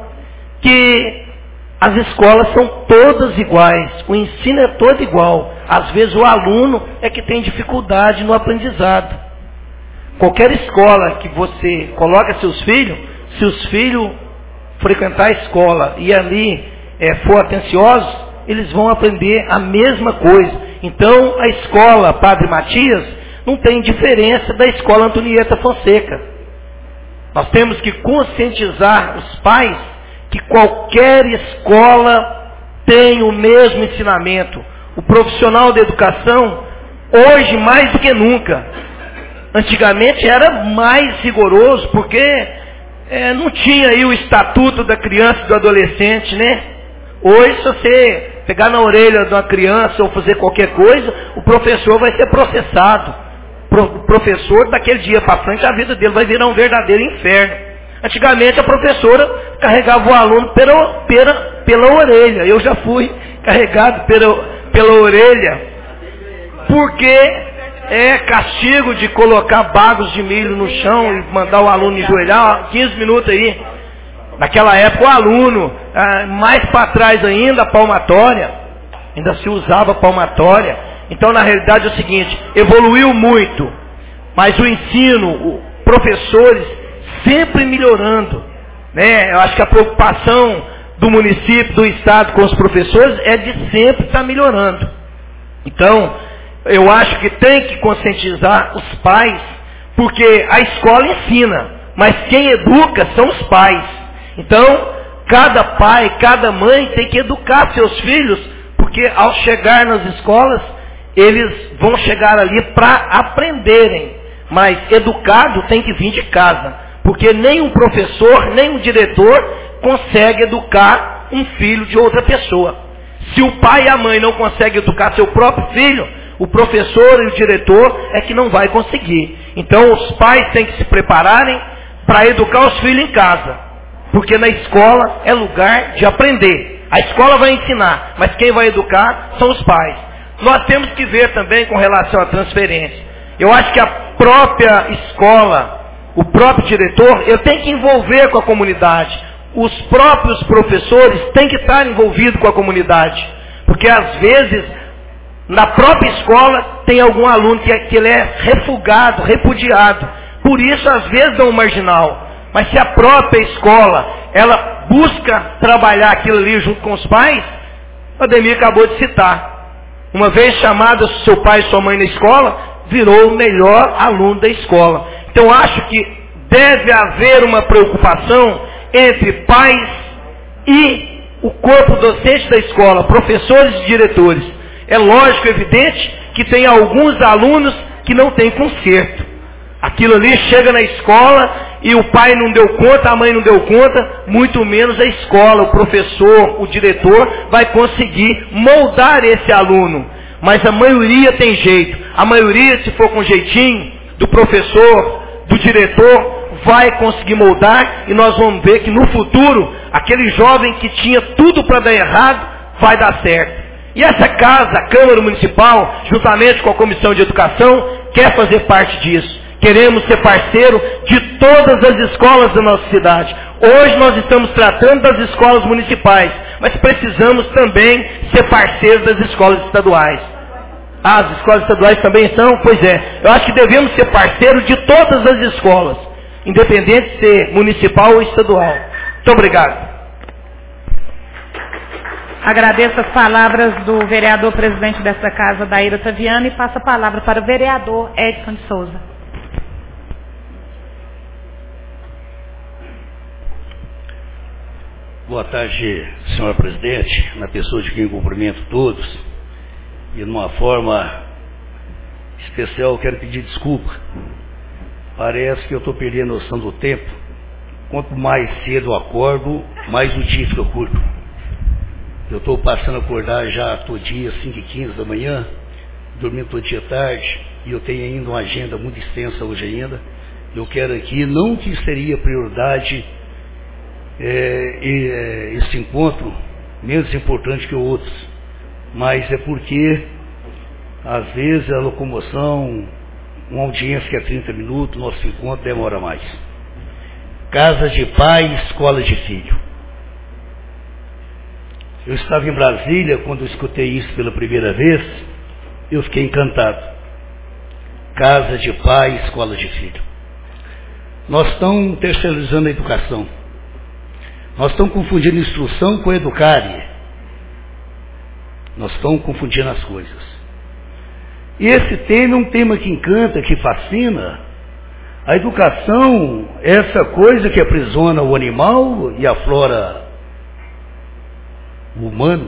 que as escolas são todas iguais, o ensino é todo igual. Às vezes o aluno é que tem dificuldade no aprendizado. Qualquer escola que você coloca seus filhos, se os filhos frequentar a escola e ali é, for atenciosos, eles vão aprender a mesma coisa. Então a escola Padre Matias não tem diferença da escola Antonieta Fonseca. Nós temos que conscientizar os pais que qualquer escola tem o mesmo ensinamento. O profissional da educação, hoje mais do que nunca, antigamente era mais rigoroso, porque é, não tinha aí o estatuto da criança e do adolescente, né? Hoje, se você pegar na orelha de uma criança ou fazer qualquer coisa, o professor vai ser processado. O professor, daquele dia para frente, a vida dele vai virar um verdadeiro inferno. Antigamente a professora carregava o aluno pela, pela, pela orelha. Eu já fui carregado pela, pela orelha, porque é castigo de colocar bagos de milho no chão e mandar o aluno enjoelhar, quinze minutos aí. Naquela época o aluno, ah, mais para trás ainda, a palmatória, ainda se usava palmatória. Então na realidade é o seguinte, evoluiu muito, mas o ensino, os professores sempre melhorando, né? Eu acho que a preocupação do município, do estado com os professores é de sempre estar melhorando. Então, eu acho que tem que conscientizar os pais, porque a escola ensina, mas quem educa são os pais. Então, cada pai, cada mãe tem que educar seus filhos, porque ao chegar nas escolas, eles vão chegar ali para aprenderem, mas educado tem que vir de casa. Porque nem um professor, nem um diretor consegue educar um filho de outra pessoa. Se o pai e a mãe não conseguem educar seu próprio filho, o professor e o diretor é que não vai conseguir. Então os pais têm que se prepararem para educar os filhos em casa. Porque na escola é lugar de aprender. A escola vai ensinar, mas quem vai educar são os pais. Nós temos que ver também com relação à transferência. Eu acho que a própria escola, o próprio diretor, eu tenho que envolver com a comunidade. Os próprios professores têm que estar envolvidos com a comunidade. Porque às vezes, na própria escola, tem algum aluno que, que ele é refugado, repudiado. Por isso, às vezes, dá um marginal. Mas se a própria escola, ela busca trabalhar aquilo ali junto com os pais, o Ademir acabou de citar. Uma vez chamado seu pai e sua mãe na escola, virou o melhor aluno da escola. Então acho que deve haver uma preocupação entre pais e o corpo docente da escola, professores e diretores. É lógico, evidente, que tem alguns alunos que não têm conserto. Aquilo ali chega na escola e o pai não deu conta, a mãe não deu conta, muito menos a escola, o professor, o diretor vai conseguir moldar esse aluno. Mas a maioria tem jeito. A maioria, se for com jeitinho, do professor, do diretor, vai conseguir moldar e nós vamos ver que no futuro, aquele jovem que tinha tudo para dar errado, vai dar certo. E essa casa, a Câmara Municipal, juntamente com a Comissão de Educação, quer fazer parte disso. Queremos ser parceiro de todas as escolas da nossa cidade. Hoje nós estamos tratando das escolas municipais, mas precisamos também ser parceiros das escolas estaduais. Ah, as escolas estaduais também estão? Pois é. Eu acho que devemos ser parceiros de todas as escolas, independente de ser municipal ou estadual. Muito obrigado. Agradeço as palavras do vereador presidente desta casa, Daíra Taviano, e passo a palavra para o vereador Edson de Souza. Boa tarde, senhora presidente, na pessoa de quem cumprimento todos, e de uma forma especial quero pedir desculpa. Parece que eu estou perdendo a noção do tempo. Quanto mais cedo eu acordo, mais o dia fica curto. Eu estou passando a acordar já todo dia, cinco e quinze da manhã, dormindo todo dia tarde, e eu tenho ainda uma agenda muito extensa hoje ainda. Eu quero aqui, não que seria prioridade é, é, esse encontro, menos importante que outros, mas é porque, às vezes, a locomoção, uma audiência que é trinta minutos, nosso encontro demora mais. Casa de pai, escola de filho. Eu estava em Brasília, quando eu escutei isso pela primeira vez, eu fiquei encantado. Casa de pai, escola de filho. Nós estamos terceirizando a educação. Nós estamos confundindo instrução com educare. Nós estamos confundindo as coisas. E esse tema é um tema que encanta, que fascina. A educação é essa coisa que aprisiona o animal e aflora o humano.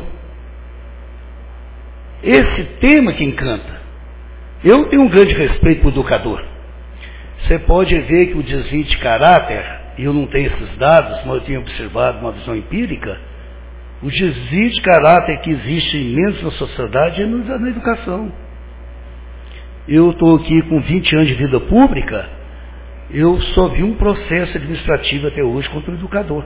Esse tema que encanta. Eu tenho um grande respeito por educador. Você pode ver que o desvio de caráter, e eu não tenho esses dados, mas eu tenho observado uma visão empírica, o desvio de caráter que existe imenso na sociedade é na educação. Eu estou aqui com vinte anos de vida pública, eu só vi um processo administrativo até hoje contra o educador.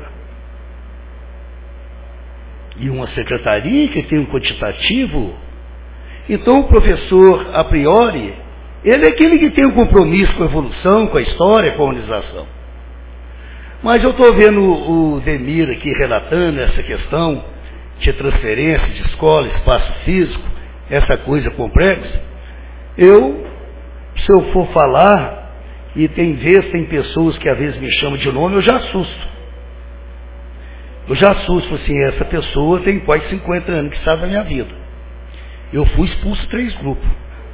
E uma secretaria que tem um quantitativo. Então o professor, a priori, ele é aquele que tem um compromisso com a evolução, com a história, com a humanização. Mas eu estou vendo o Demir aqui relatando essa questão de transferência de escola, espaço físico, essa coisa complexa. Eu, se eu for falar, e tem vezes, tem pessoas que às vezes me chamam de nome, eu já assusto. Eu já assusto, assim, essa pessoa tem quase cinquenta anos que sabe da minha vida. Eu fui expulso de três grupos.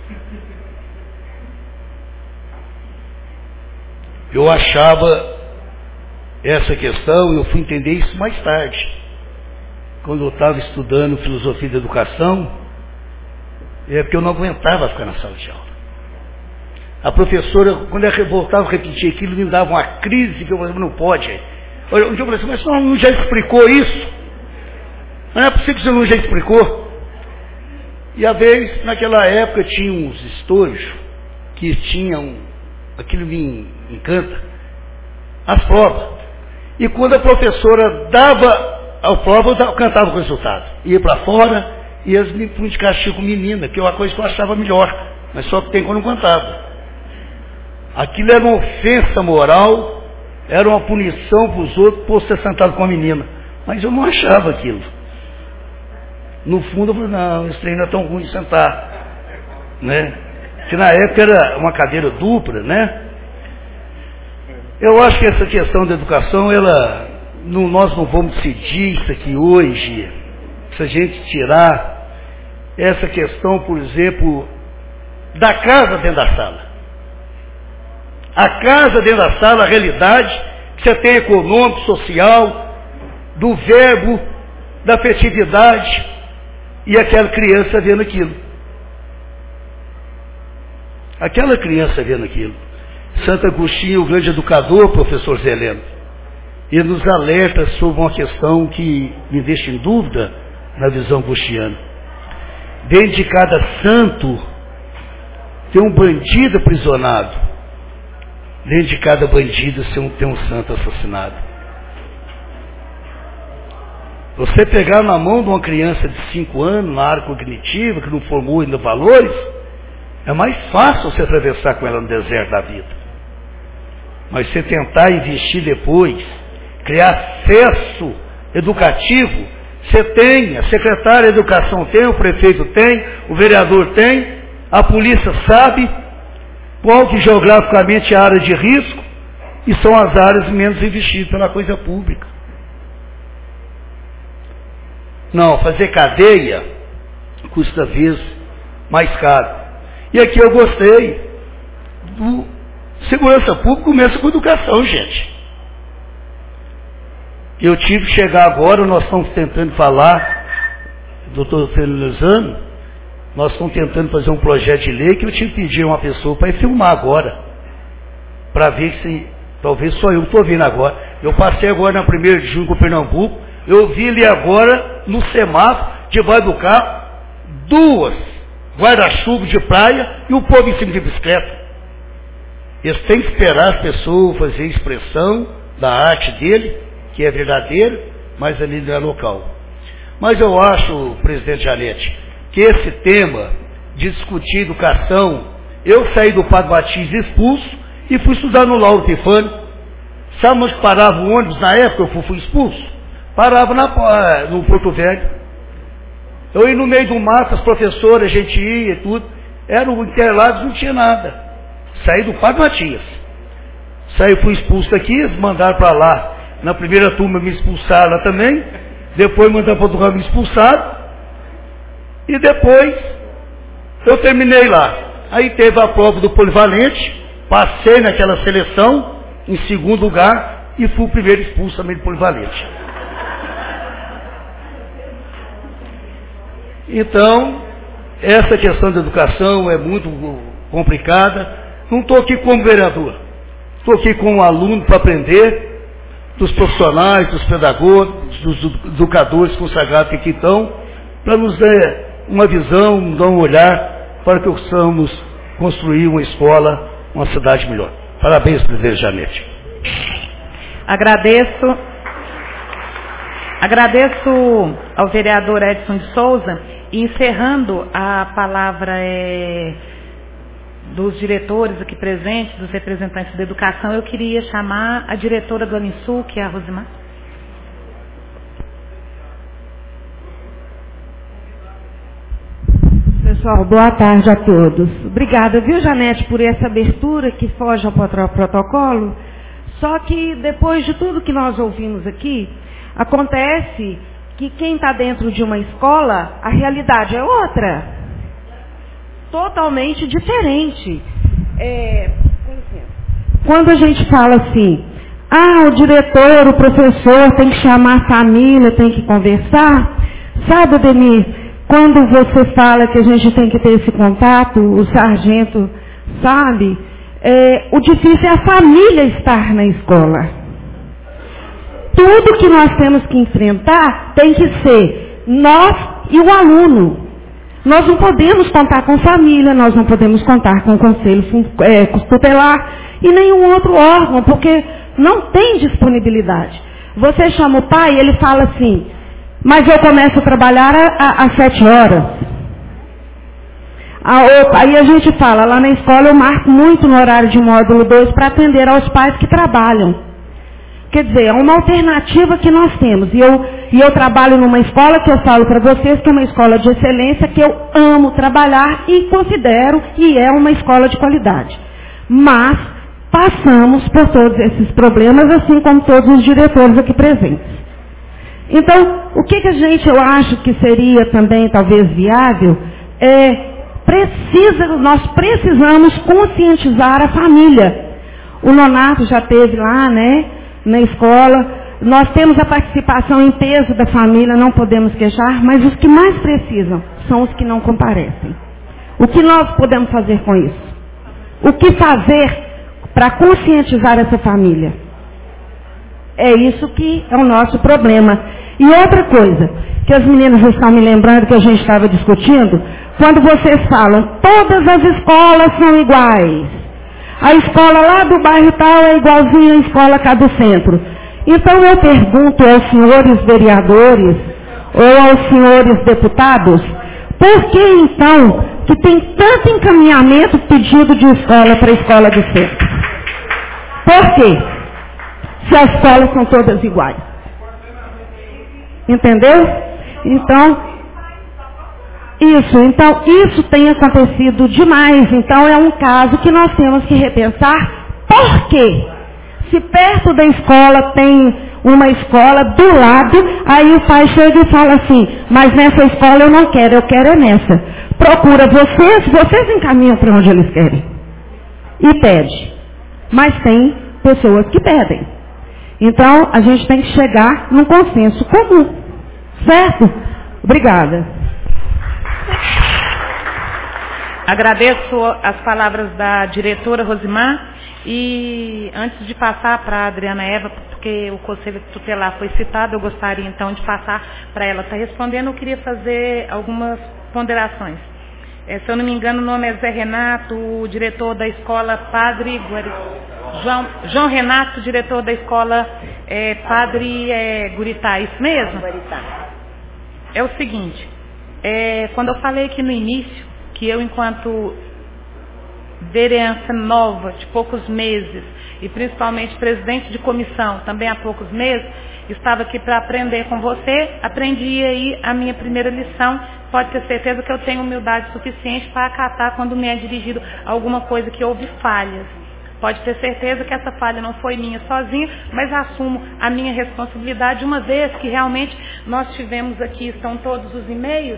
Eu achava essa questão, eu fui entender isso mais tarde. Quando eu estava estudando filosofia da educação, é porque eu não aguentava ficar na sala de aula. A professora, quando ela voltava a repetir aquilo, me dava uma crise, que eu falava, não pode. Olha, um dia eu falei assim, mas não, não já explicou isso? Não é possível que você não já explicou? E a vez, naquela época, tinha uns estojos que tinham, aquilo me encanta, as provas. E quando a professora dava a prova, eu cantava o resultado. Ia para fora e eles me punham de castigo com menina, que é uma coisa que eu achava melhor, mas só que tem quando não cantava. Aquilo era uma ofensa moral, era uma punição para os outros por ser sentado com a menina. Mas eu não achava aquilo. No fundo eu falei, não, esse trem não é tão ruim de sentar. Né? Que na época era uma cadeira dupla, né? Eu acho que essa questão da educação, ela, não, nós não vamos decidir isso aqui hoje, se a gente tirar essa questão, por exemplo, da casa dentro da sala. A casa dentro da sala, a realidade que você tem econômico, social, do verbo, da afetividade, e aquela criança vendo aquilo. Aquela criança vendo aquilo. Santo Agostinho, o grande educador, professor Zé Heleno, ele nos alerta sobre uma questão que me deixa em dúvida na visão agostiniana. Dentro de cada santo tem um bandido aprisionado. Dentro de cada bandido tem um santo assassinado. Você pegar na mão de uma criança de cinco anos, na área cognitiva, que não formou ainda valores, é mais fácil você atravessar com ela no deserto da vida. Mas você tentar investir depois, criar acesso educativo, você tem, a secretária de Educação tem, o prefeito tem, o vereador tem, a polícia sabe qual que geograficamente é a área de risco e são as áreas menos investidas pela coisa pública. Não, fazer cadeia custa vez mais caro. E aqui eu gostei do segurança pública, começa com educação, gente. Eu tive que chegar agora, nós estamos tentando falar, doutor Felizano, nós estamos tentando fazer um projeto de lei que eu tive que pedir a uma pessoa para ir filmar agora, para ver se, talvez só eu estou vendo agora. Eu passei agora na primeira de junho com o Pernambuco, eu vi ali agora, no semáforo, debaixo do carro, duas guarda-chuva de praia e o povo em cima de bicicleta. Eles têm que esperar as pessoas fazer expressão da arte dele, que é verdadeira, mas ali não é local. Mas eu acho, presidente Janete, que esse tema de discutir educação, eu saí do Padre Batista expulso e fui estudar no Lauro Epifânio. Sabe onde parava o ônibus na época que eu fui expulso? Parava na, no Porto Velho. Eu ia no meio do mato, as professoras, a gente ia e tudo. Era o Interlagos, não tinha nada. Saí do Padre Matias. Saí, fui expulso daqui, eles mandaram para lá. Na primeira turma me expulsaram lá também. Depois mandaram para outro lugar, me expulsaram. E depois eu terminei lá. Aí teve a prova do polivalente. Passei naquela seleção, em segundo lugar, e fui o primeiro expulso também do polivalente. Então, essa questão da educação é muito complicada. Não estou aqui como vereador. Estou aqui como aluno para aprender dos profissionais, dos pedagogos, dos educadores consagrados que aqui estão, para nos dar uma visão, nos dar um olhar para que possamos construir uma escola, uma cidade melhor. Parabéns, presidente Janete. Agradeço. Agradeço ao vereador Edson de Souza e encerrando a palavra é, dos diretores aqui presentes, dos representantes da educação, eu queria chamar a diretora do Alinsul, que é a Rosimar. Pessoal, boa tarde a todos. Obrigada, viu, Janete, por essa abertura que foge ao protocolo. Só que depois de tudo que nós ouvimos aqui, acontece que quem está dentro de uma escola, a realidade é outra. Totalmente diferente. É, quando a gente fala assim, ah, o diretor, o professor tem que chamar a família, tem que conversar. Sabe, Ademir, quando você fala que a gente tem que ter esse contato, o sargento sabe, é, o difícil é a família estar na escola. Tudo que nós temos que enfrentar tem que ser nós e o aluno. Nós não podemos contar com família, nós não podemos contar com o conselho é, tutelar e nenhum outro órgão, porque não tem disponibilidade. Você chama o pai e ele fala assim, mas eu começo a trabalhar às sete horas. Aí a gente fala, lá na escola eu marco muito no horário de módulo dois para atender aos pais que trabalham. Quer dizer, é uma alternativa que nós temos. E eu, e eu trabalho numa escola que eu falo para vocês que é uma escola de excelência, que eu amo trabalhar e considero que é uma escola de qualidade. Mas passamos por todos esses problemas, assim como todos os diretores aqui presentes. Então, o que, que a gente, eu acho que seria também talvez viável, é, precisa, nós precisamos conscientizar a família. O Nonato já teve lá, né? Na escola, nós temos a participação em peso da família, não podemos queixar, mas os que mais precisam são os que não comparecem. O que nós podemos fazer com isso? O que fazer para conscientizar essa família? É isso que é o nosso problema. E outra coisa, que as meninas estão me lembrando que a gente estava discutindo, quando vocês falam, todas as escolas são iguais. A escola lá do bairro tal é igualzinha à escola cá do centro. Então eu pergunto aos senhores vereadores ou aos senhores deputados, por que então que tem tanto encaminhamento pedido de escola para a escola do centro? Por quê? Se as escolas são todas iguais. Entendeu? Então, isso, então, isso tem acontecido demais. Então, é um caso que nós temos que repensar. Por quê? Se perto da escola tem uma escola do lado, aí o pai chega e fala assim, mas nessa escola eu não quero, eu quero é nessa. Procura vocês, vocês encaminham para onde eles querem. E pede. Mas tem pessoas que pedem. Então, a gente tem que chegar num consenso comum. Certo? Obrigada. Agradeço as palavras da diretora Rosimar e antes de passar para a Adriana Eva, porque o Conselho Tutelar foi citado, eu gostaria então de passar para ela estar respondendo, eu queria fazer algumas ponderações. É, se eu não me engano, o nome é Zé Renato, o diretor da escola Padre Guari... João, João Renato, diretor da escola é, Padre é, Guritá, isso mesmo? Guritá. É o seguinte, é, quando eu falei aqui no início, que eu enquanto vereança nova, de poucos meses, e principalmente presidente de comissão, também há poucos meses, estava aqui para aprender com você, aprendi aí a minha primeira lição, pode ter certeza que eu tenho humildade suficiente para acatar quando me é dirigido alguma coisa que houve falhas. Pode ter certeza que essa falha não foi minha sozinha, mas assumo a minha responsabilidade, uma vez que realmente nós tivemos aqui, estão todos os e-mails,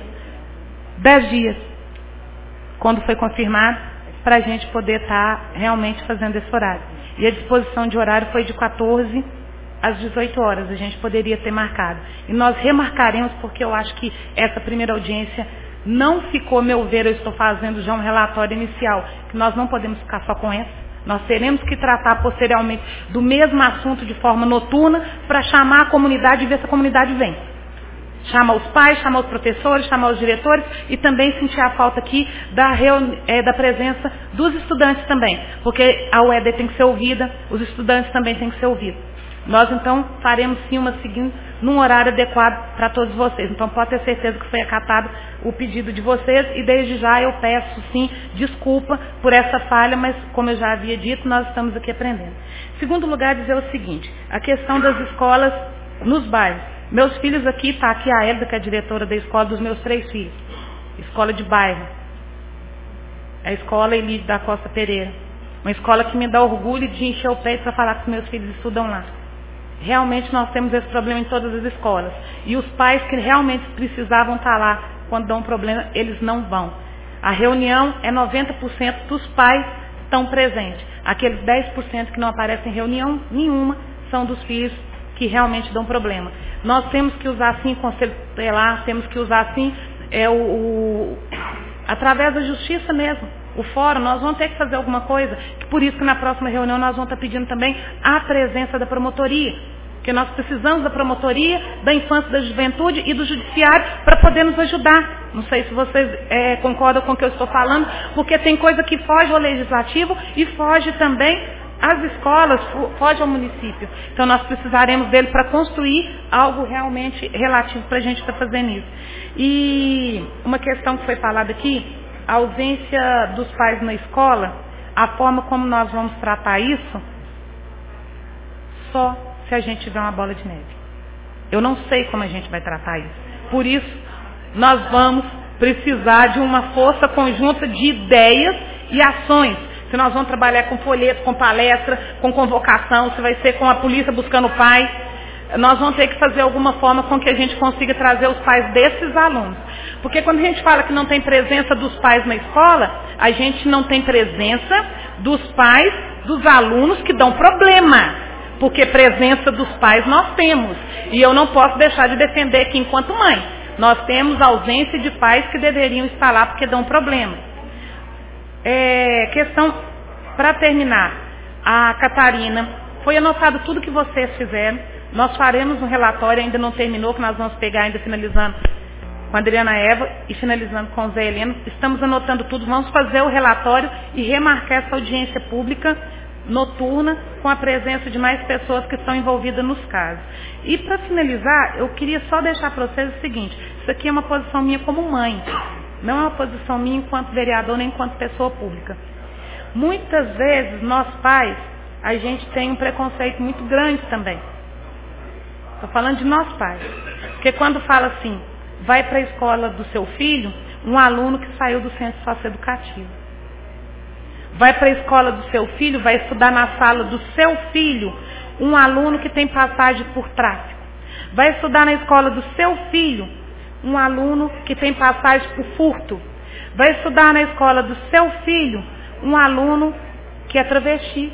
dez dias, quando foi confirmado, para a gente poder estar realmente fazendo esse horário. E a disposição de horário foi de quatorze às dezoito horas, a gente poderia ter marcado. E nós remarcaremos, porque eu acho que essa primeira audiência não ficou, meu ver, eu estou fazendo já um relatório inicial, que nós não podemos ficar só com essa. Nós teremos que tratar posteriormente do mesmo assunto de forma noturna para chamar a comunidade e ver se a comunidade vem. Chama os pais, chama os professores, chama os diretores e também sentir a falta aqui da, reuni- é, da presença dos estudantes também. Porque a U E D tem que ser ouvida, os estudantes também têm que ser ouvidos. Nós então faremos sim uma seguinte num horário adequado para todos vocês. Então pode ter certeza que foi acatado o pedido de vocês e desde já eu peço sim desculpa por essa falha, mas como eu já havia dito, nós estamos aqui aprendendo. Segundo lugar, dizer o seguinte, a questão das escolas nos bairros. Meus filhos aqui, está aqui a Elda, que é a diretora da escola dos meus três filhos. Escola de bairro. É a escola Elide da Costa Pereira. Uma escola que me dá orgulho de encher o peito para falar que os meus filhos estudam lá. Realmente nós temos esse problema em todas as escolas. E os pais que realmente precisavam estar lá quando dão um problema, eles não vão. A reunião é noventa por cento dos pais estão presentes. Aqueles dez por cento que não aparecem em reunião nenhuma são dos filhos que realmente dão problema. Nós temos que usar sim conselho tutelar, temos que usar sim é, o, o, através da justiça mesmo. O fórum, nós vamos ter que fazer alguma coisa, por isso que na próxima reunião nós vamos estar pedindo também a presença da promotoria, porque nós precisamos da promotoria, da infância, da juventude e do judiciário para poder nos ajudar. Não sei se vocês é, concordam com o que eu estou falando, porque tem coisa que foge ao legislativo e foge também às escolas, foge ao município. Então nós precisaremos dele para construir algo realmente relativo para a gente estar fazendo isso. E uma questão que foi falada aqui, a ausência dos pais na escola, a forma como nós vamos tratar isso, só se a gente tiver uma bola de neve. Eu não sei como a gente vai tratar isso. Por isso, nós vamos precisar de uma força conjunta de ideias e ações. Se nós vamos trabalhar com folheto, com palestra, com convocação, se vai ser com a polícia buscando o pai, nós vamos ter que fazer alguma forma com que a gente consiga trazer os pais desses alunos. Porque quando a gente fala que não tem presença dos pais na escola, a gente não tem presença dos pais dos alunos que dão problema. Porque presença dos pais nós temos. E eu não posso deixar de defender aqui enquanto mãe. Nós temos ausência de pais que deveriam estar lá porque dão problema. É, questão, para terminar, a Catarina, foi anotado tudo que vocês fizeram. Nós faremos um relatório, ainda não terminou, que nós vamos pegar ainda finalizando com a Adriana Eva e finalizando com o Zé Heleno. Estamos anotando tudo, vamos fazer o relatório e remarcar essa audiência pública noturna com a presença de mais pessoas que estão envolvidas nos casos. E para finalizar, eu queria só deixar para vocês o seguinte, isso aqui é uma posição minha como mãe, não é uma posição minha enquanto vereador nem enquanto pessoa pública. Muitas vezes nós pais a gente tem um preconceito muito grande também. Estou falando de nós pais. Porque quando fala assim, vai para a escola do seu filho, um aluno que saiu do centro socioeducativo. Vai para a escola do seu filho, vai estudar na sala do seu filho, um aluno que tem passagem por tráfico. Vai estudar na escola do seu filho, um aluno que tem passagem por furto. Vai estudar na escola do seu filho, um aluno que é travesti.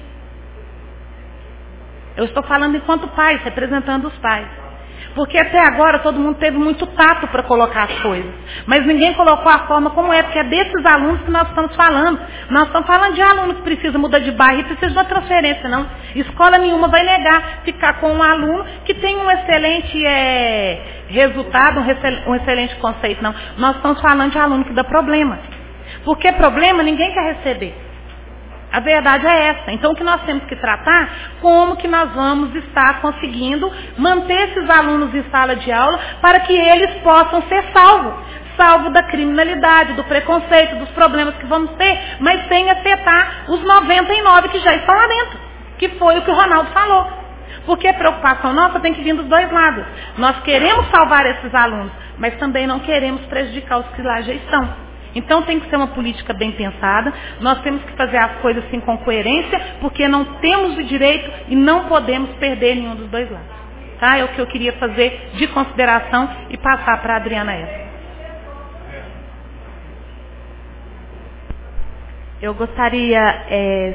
Eu estou falando enquanto pais, representando os pais. Porque até agora todo mundo teve muito tato para colocar as coisas. Mas ninguém colocou a forma como é, porque é desses alunos que nós estamos falando. Nós estamos falando de aluno que precisa mudar de bairro e precisa de uma transferência, não. Escola nenhuma vai negar ficar com um aluno que tem um excelente é, resultado, um excelente conceito, não. Nós estamos falando de aluno que dá problema. Porque problema ninguém quer receber. A verdade é essa. Então, o que nós temos que tratar, como que nós vamos estar conseguindo manter esses alunos em sala de aula para que eles possam ser salvos. Salvo da criminalidade, do preconceito, dos problemas que vamos ter, mas sem afetar os noventa e nove que já estão lá dentro. Que foi o que o Ronaldo falou. Porque a preocupação nossa tem que vir dos dois lados. Nós queremos salvar esses alunos, mas também não queremos prejudicar os que lá já estão. Então tem que ser uma política bem pensada, nós temos que fazer as coisas assim com coerência, porque não temos o direito e não podemos perder nenhum dos dois lados. Tá? É o que eu queria fazer de consideração e passar para a Adriana essa. Eu gostaria é,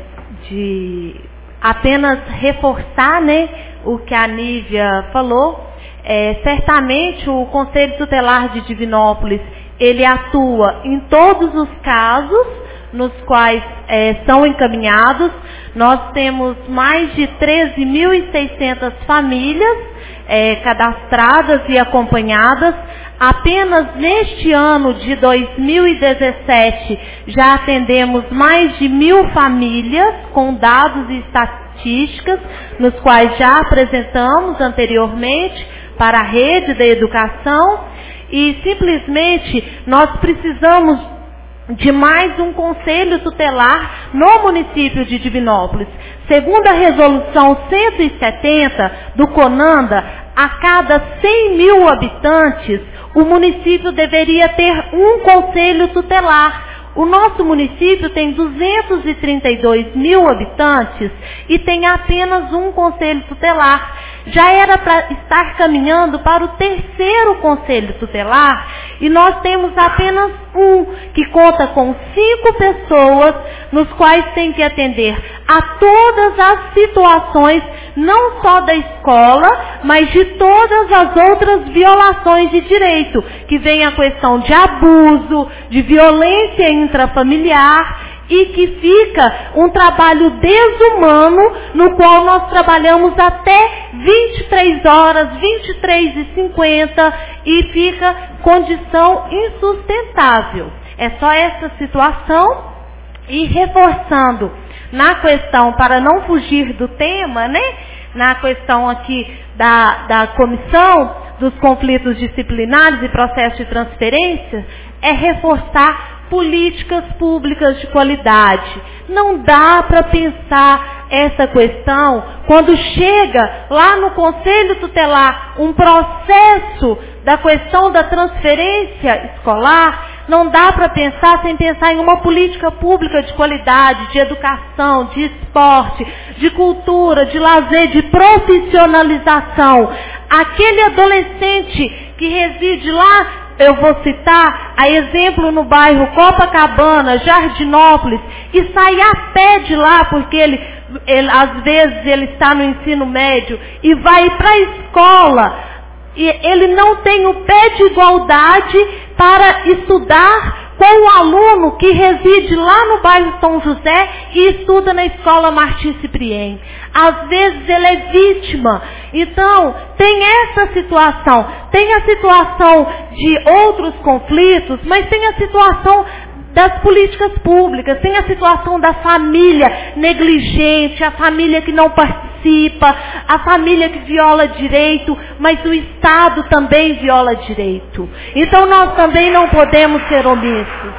de apenas reforçar, né, o que a Nívia falou. É, certamente o Conselho Tutelar de Divinópolis ele atua em todos os casos nos quais é, são encaminhados. Nós temos mais de treze mil e seiscentas famílias é, cadastradas e acompanhadas. Apenas neste ano de dois mil e dezessete já atendemos mais de mil famílias com dados e estatísticas, nos quais já apresentamos anteriormente para a rede da educação. E simplesmente nós precisamos de mais um conselho tutelar no município de Divinópolis. Segundo a resolução cento e setenta do CONANDA, a cada cem mil habitantes, o município deveria ter um conselho tutelar. O nosso município tem duzentos e trinta e dois mil habitantes e tem apenas um conselho tutelar. Já era para estar caminhando para o terceiro conselho tutelar e nós temos apenas um, que conta com cinco pessoas, nos quais tem que atender a todas as situações, não só da escola, mas de todas as outras violações de direito, que vem a questão de abuso, de violência intrafamiliar, e que fica um trabalho desumano, no qual nós trabalhamos até vinte e três horas, vinte e três e cinquenta, e fica condição insustentável. É só essa situação. E reforçando na questão, para não fugir do tema, né? Na questão aqui da, da comissão dos conflitos disciplinares e processo de transferência, é reforçar políticas públicas de qualidade. Não dá para pensar essa questão quando chega lá no Conselho Tutelar um processo da questão da transferência escolar. Não dá para pensar sem pensar em uma política pública de qualidade, de educação, de esporte, de cultura, de lazer, de profissionalização. Aquele adolescente que reside lá, eu vou citar a exemplo no bairro Copacabana, Jardinópolis, que sai a pé de lá, porque ele, ele às vezes ele está no ensino médio e vai para a escola. E ele não tem o pé de igualdade para estudar com o aluno que reside lá no bairro São José e estuda na escola Martim Ciprien. Às vezes ele é vítima. Então, tem essa situação. Tem a situação de outros conflitos, mas tem a situação das políticas públicas, tem a situação da família negligente, a família que não participa, a família que viola direito, mas o Estado também viola direito. Então nós também não podemos ser omissos.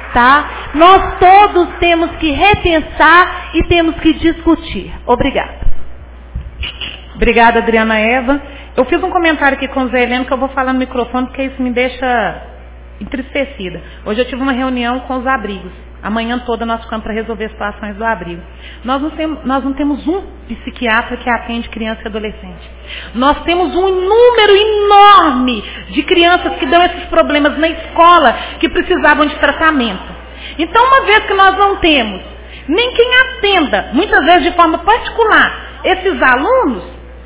adaptar, nós todos temos que repensar e temos que discutir. Obrigada. Obrigada, Adriana Eva. Eu fiz um comentário aqui com o Zé Heleno que eu vou falar no microfone porque isso me deixa entristecida. Hoje eu tive uma reunião com os abrigos. Amanhã toda nós ficamos para resolver situações do abrigo. Nós não, temos, nós não temos um psiquiatra que atende criança e adolescente. Nós temos um número enorme de crianças que dão esses problemas na escola que precisavam de tratamento. Então, uma vez que nós não temos nem quem atenda, muitas vezes de forma particular, esses alunos,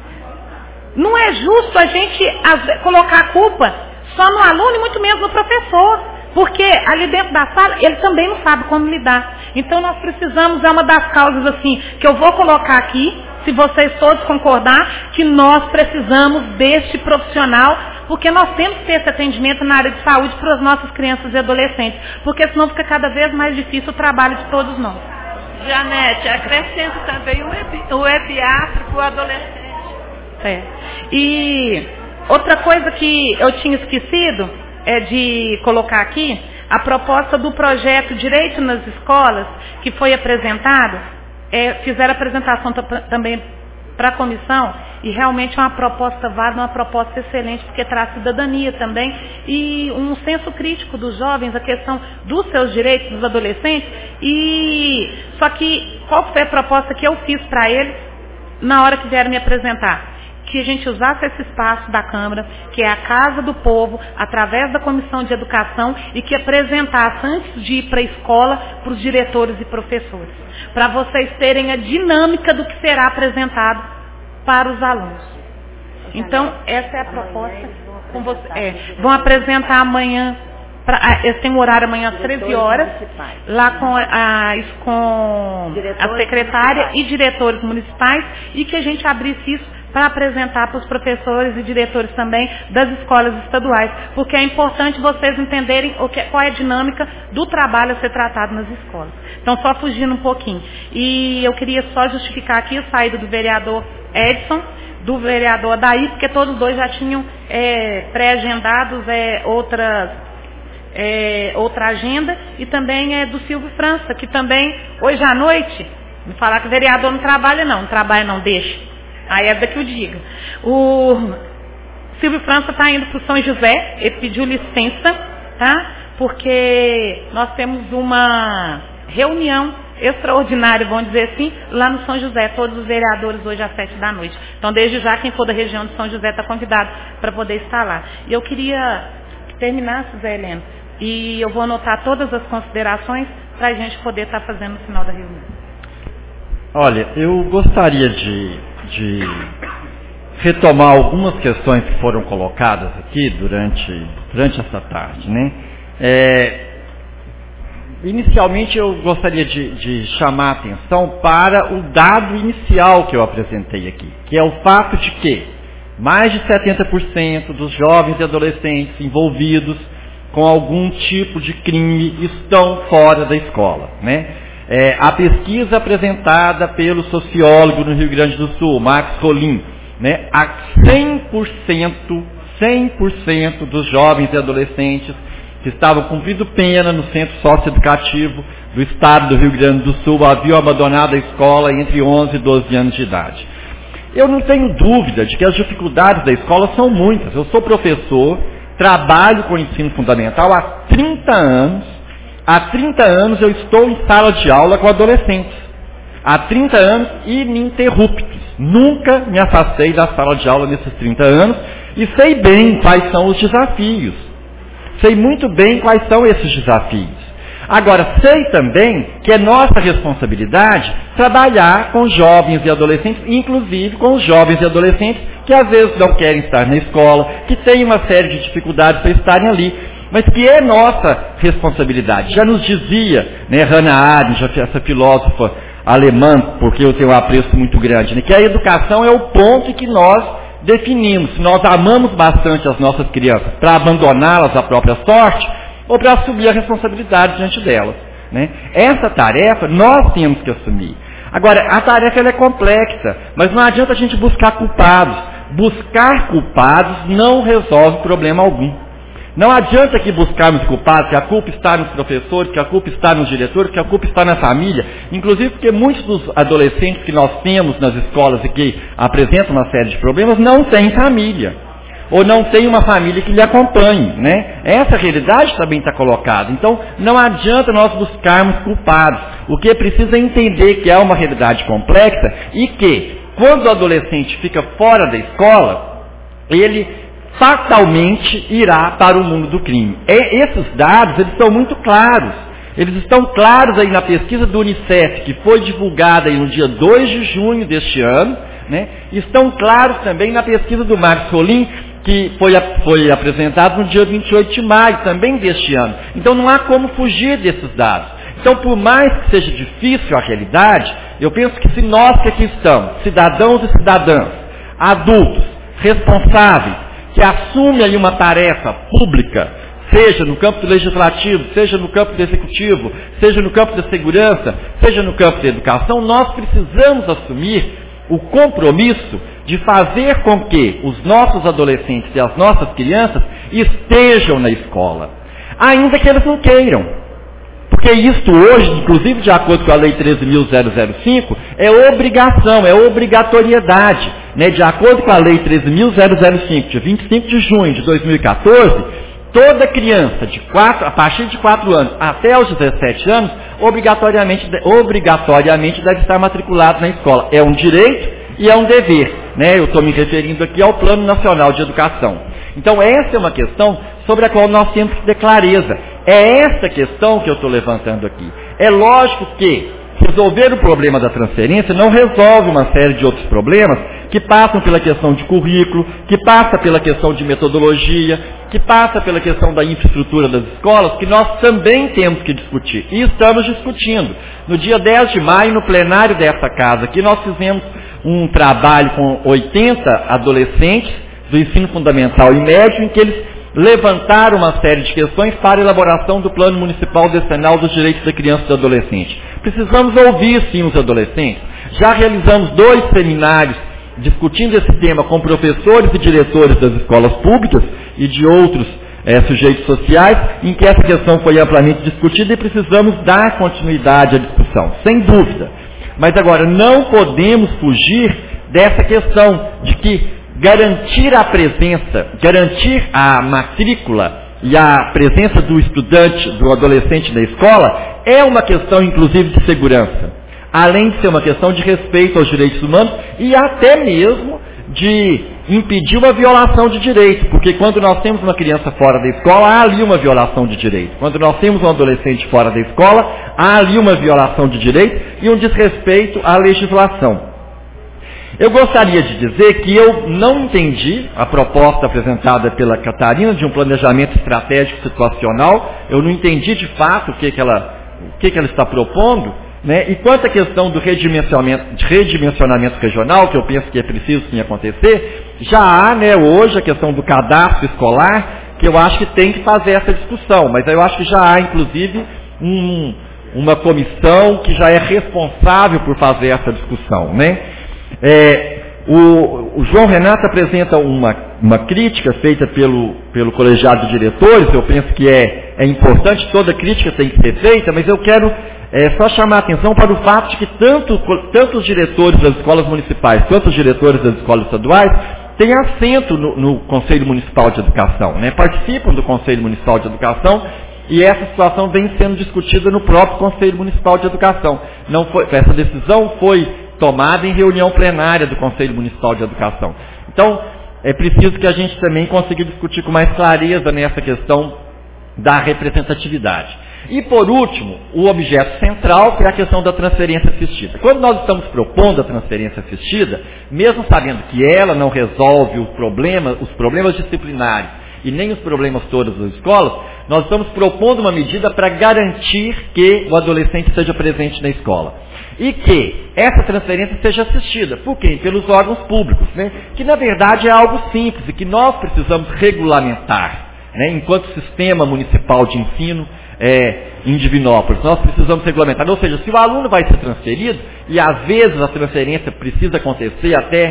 não é justo a gente colocar a culpa só no aluno e muito menos no professor. Porque ali dentro da sala, ele também não sabe como lidar. Então nós precisamos, é uma das causas assim, que eu vou colocar aqui, se vocês todos concordar, que nós precisamos deste profissional, porque nós temos que ter esse atendimento na área de saúde para as nossas crianças e adolescentes. Porque senão fica cada vez mais difícil o trabalho de todos nós. Janete, acrescenta também o, epi, o epiatra para o adolescente. É. E outra coisa que eu tinha esquecido é de colocar aqui a proposta do projeto Direito nas Escolas, que foi apresentado, é, fizeram a apresentação também para a comissão, e realmente é uma proposta válida, uma proposta excelente, porque traz cidadania também, e um senso crítico dos jovens, a questão dos seus direitos, dos adolescentes, e só que qual foi a proposta que eu fiz para eles na hora que vieram me apresentar? Que a gente usasse esse espaço da Câmara, que é a Casa do Povo, através da Comissão de Educação, e que apresentasse antes de ir para a escola, para os diretores e professores. Para vocês terem a dinâmica do que será apresentado para os alunos. Então, essa é a proposta. Com você, é, vão apresentar amanhã, pra, eles têm um horário amanhã às treze horas, lá com a, com a secretária e diretores municipais, e que a gente abrisse isso para apresentar para os professores e diretores também das escolas estaduais, porque é importante vocês entenderem o que, qual é a dinâmica do trabalho a ser tratado nas escolas. Então, só fugindo um pouquinho. E eu queria só justificar aqui a saída do vereador Edson, do vereador Adair, porque todos dois já tinham é, pré-agendados é, outras, é, outra agenda, e também é do Silvio França, que também, hoje à noite, me falar que o vereador não trabalha não, não trabalha não, deixa. Aí é daqui eu digo. O Silvio França está indo para o São José, ele pediu licença, tá? Porque nós temos uma reunião extraordinária, vamos dizer assim, lá no São José, todos os vereadores hoje às sete da noite. Então, desde já, quem for da região de São José está convidado para poder estar lá. E eu queria que terminasse, Zé Heleno, e eu vou anotar todas as considerações para a gente poder estar fazendo no final da reunião. Olha, eu gostaria de, de retomar algumas questões que foram colocadas aqui durante, durante essa tarde, né? É, inicialmente eu gostaria de, de chamar a atenção para o dado inicial que eu apresentei aqui, que é o fato de que mais de setenta por cento dos jovens e adolescentes envolvidos com algum tipo de crime estão fora da escola, né? É, a pesquisa apresentada pelo sociólogo no Rio Grande do Sul, Max Rolim, né, a cem por cento, cem por cento dos jovens e adolescentes que estavam cumprindo pena no centro socioeducativo do estado do Rio Grande do Sul haviam abandonado a escola entre onze e doze anos de idade. Eu não tenho dúvida de que as dificuldades da escola são muitas. Eu sou professor, trabalho com ensino fundamental há trinta anos. Há trinta anos eu estou em sala de aula com adolescentes. Há trinta anos ininterruptos. Nunca me afastei da sala de aula nesses trinta anos e sei bem quais são os desafios. Sei muito bem quais são esses desafios. Agora, sei também que é nossa responsabilidade trabalhar com jovens e adolescentes, inclusive com os jovens e adolescentes que às vezes não querem estar na escola, que têm uma série de dificuldades para estarem ali, mas que é nossa responsabilidade. Já nos dizia, né, Hannah Arendt, essa filósofa alemã, porque eu tenho um apreço muito grande, né, que a educação é o ponto em que nós definimos se nós amamos bastante as nossas crianças para abandoná-las à própria sorte ou para assumir a responsabilidade diante delas, né? Essa tarefa nós temos que assumir. Agora, a tarefa ela é complexa, mas não adianta a gente buscar culpados. Buscar culpados não resolve problema algum. Não adianta aqui buscarmos culpados, que a culpa está nos professores, que a culpa está nos diretores, que a culpa está na família. Inclusive porque muitos dos adolescentes que nós temos nas escolas e que apresentam uma série de problemas não têm família. Ou não tem uma família que lhe acompanhe, né? Essa realidade também está colocada. Então, não adianta nós buscarmos culpados. O que é preciso é entender que é uma realidade complexa e que, quando o adolescente fica fora da escola, ele fatalmente irá para o mundo do crime. E esses dados, eles são muito claros. Eles estão claros aí na pesquisa do Unicef, que foi divulgada aí no dia dois de junho deste ano, né? Estão claros também na pesquisa do Marcos Rolim, que foi, foi apresentado no dia vinte e oito de maio, também deste ano. Então não há como fugir desses dados. Então, por mais que seja difícil a realidade, eu penso que se nós que aqui estamos, cidadãos e cidadãs, adultos, responsáveis, que assumem aí uma tarefa pública, seja no campo do legislativo, seja no campo do executivo, seja no campo da segurança, seja no campo da educação, nós precisamos assumir o compromisso de fazer com que os nossos adolescentes e as nossas crianças estejam na escola, ainda que eles não queiram. Porque isto hoje, inclusive de acordo com a Lei treze mil cinco, é obrigação, é obrigatoriedade. Né? De acordo com a Lei treze mil cinco, de vinte e cinco de junho de dois mil e quatorze, toda criança de quatro, a partir de quatro anos até os dezessete anos, obrigatoriamente, obrigatoriamente deve estar matriculado na escola. É um direito e é um dever. Né? Eu estou me referindo aqui ao Plano Nacional de Educação. Então essa é uma questão sobre a qual nós temos que ter clareza. É essa questão que eu estou levantando aqui. É lógico que resolver o problema da transferência não resolve uma série de outros problemas que passam pela questão de currículo, que passa pela questão de metodologia, que passa pela questão da infraestrutura das escolas, que nós também temos que discutir. E estamos discutindo. No dia dez de maio, no plenário dessa casa aqui, nós fizemos um trabalho com oitenta adolescentes do ensino fundamental e médio, em que eles levantaram uma série de questões para a elaboração do Plano Municipal Decenal dos Direitos da Criança e do Adolescente. Precisamos ouvir, sim, os adolescentes. Já realizamos dois seminários discutindo esse tema com professores e diretores das escolas públicas e de outros é, sujeitos sociais, em que essa questão foi amplamente discutida e precisamos dar continuidade à discussão, sem dúvida. Mas agora, não podemos fugir dessa questão de que garantir a presença, garantir a matrícula e a presença do estudante, do adolescente na escola, é uma questão, inclusive, de segurança. Além de ser uma questão de respeito aos direitos humanos e até mesmo de impedir uma violação de direito. Porque quando nós temos uma criança fora da escola, há ali uma violação de direito. Quando nós temos um adolescente fora da escola, há ali uma violação de direito e um desrespeito à legislação. Eu gostaria de dizer que eu não entendi a proposta apresentada pela Catarina de um planejamento estratégico situacional. Eu não entendi de fato o que, que, ela, o que, que ela está propondo. Né? E quanto à questão do redimensionamento, de redimensionamento regional, que eu penso que é preciso sim acontecer, já há, né, hoje a questão do cadastro escolar, que eu acho que tem que fazer essa discussão. Mas eu acho que já há, inclusive, um, uma comissão que já é responsável por fazer essa discussão, né? É, o, o João Renato apresenta uma, uma crítica feita pelo, pelo colegiado de diretores. Eu penso que é, é importante, toda crítica tem que ser feita, mas eu quero é, só chamar a atenção para o fato de que tanto, tanto os diretores das escolas municipais quanto os diretores das escolas estaduais têm assento no, no Conselho Municipal de Educação, né? Participam do Conselho Municipal de Educação. E essa situação vem sendo discutida no próprio Conselho Municipal de Educação. Não foi, essa decisão foi tomada em reunião plenária do Conselho Municipal de Educação. Então, é preciso que a gente também consiga discutir com mais clareza nessa questão da representatividade. E, por último, o objeto central, que é a questão da transferência assistida. Quando nós estamos propondo a transferência assistida, mesmo sabendo que ela não resolve o problema, os problemas disciplinares e nem os problemas todos das escolas, nós estamos propondo uma medida para garantir que o adolescente esteja presente na escola. E que essa transferência seja assistida. Por quem? Pelos órgãos públicos, né? Que na verdade é algo simples e que nós precisamos regulamentar, né? Enquanto sistema municipal de ensino é, em Divinópolis, nós precisamos regulamentar. Ou seja, se o aluno vai ser transferido, e às vezes a transferência precisa acontecer até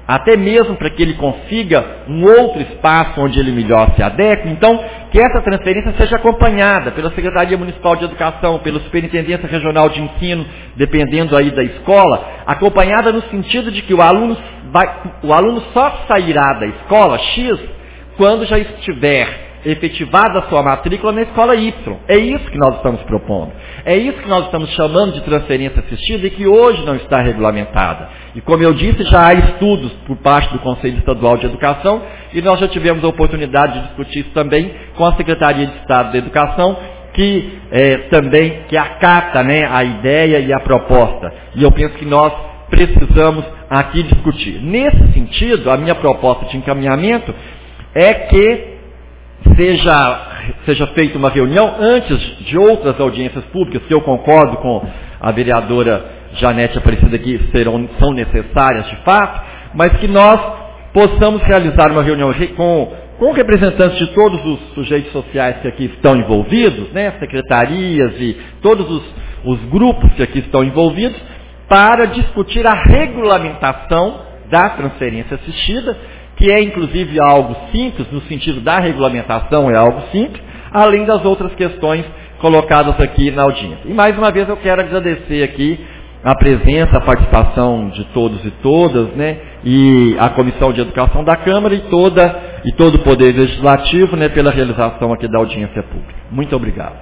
até mesmo para que ele consiga um outro espaço onde ele melhor se adeque. Então, que essa transferência seja acompanhada pela Secretaria Municipal de Educação, pela Superintendência Regional de Ensino, dependendo aí da escola, acompanhada no sentido de que o aluno, vai, o aluno só sairá da escola X quando já estiver efetivada a sua matrícula na escola Y. É isso que nós estamos propondo. É isso que nós estamos chamando de transferência assistida e que hoje não está regulamentada. E como eu disse, já há estudos por parte do Conselho Estadual de Educação e nós já tivemos a oportunidade de discutir isso também com a Secretaria de Estado da Educação, que é, também que acata, né, a ideia e a proposta. E eu penso que nós precisamos aqui discutir. Nesse sentido, a minha proposta de encaminhamento é que seja, seja feita uma reunião antes de outras audiências públicas, que eu concordo com a vereadora Janete Aparecida que serão, são necessárias de fato, mas que nós possamos realizar uma reunião com, com representantes de todos os sujeitos sociais que aqui estão envolvidos, né, secretarias e todos os, os grupos que aqui estão envolvidos, para discutir a regulamentação da transferência assistida, que é inclusive algo simples, no sentido da regulamentação é algo simples, além das outras questões colocadas aqui na audiência. E mais uma vez eu quero agradecer aqui a presença, a participação de todos e todas, né, e a Comissão de Educação da Câmara e, toda, e todo o Poder Legislativo, né, pela realização aqui da audiência pública. Muito obrigado.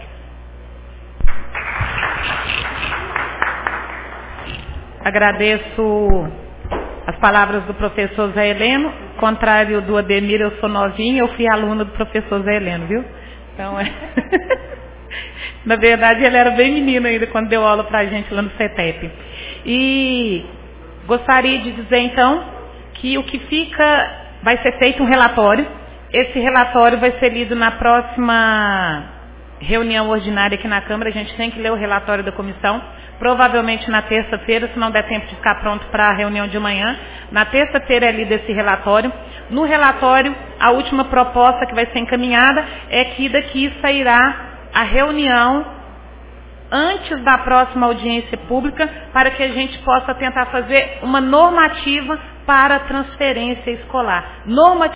Agradeço as palavras do professor Zé Heleno. Contrário do Ademir, eu sou novinha, eu fui aluna do professor Zé Heleno, viu? Então, é... na verdade, ele era bem menino ainda quando deu aula pra gente lá no CETEP. E gostaria de dizer, então, que o que fica, vai ser feito um relatório. Esse relatório vai ser lido na próxima reunião ordinária aqui na Câmara. A gente tem que ler o relatório da comissão. Provavelmente na terça-feira, se não der tempo de ficar pronto para a reunião de manhã. Na terça-feira é lido esse relatório. No relatório, a última proposta que vai ser encaminhada é que daqui sairá a reunião antes da próxima audiência pública para que a gente possa tentar fazer uma normativa para a transferência escolar. Normativa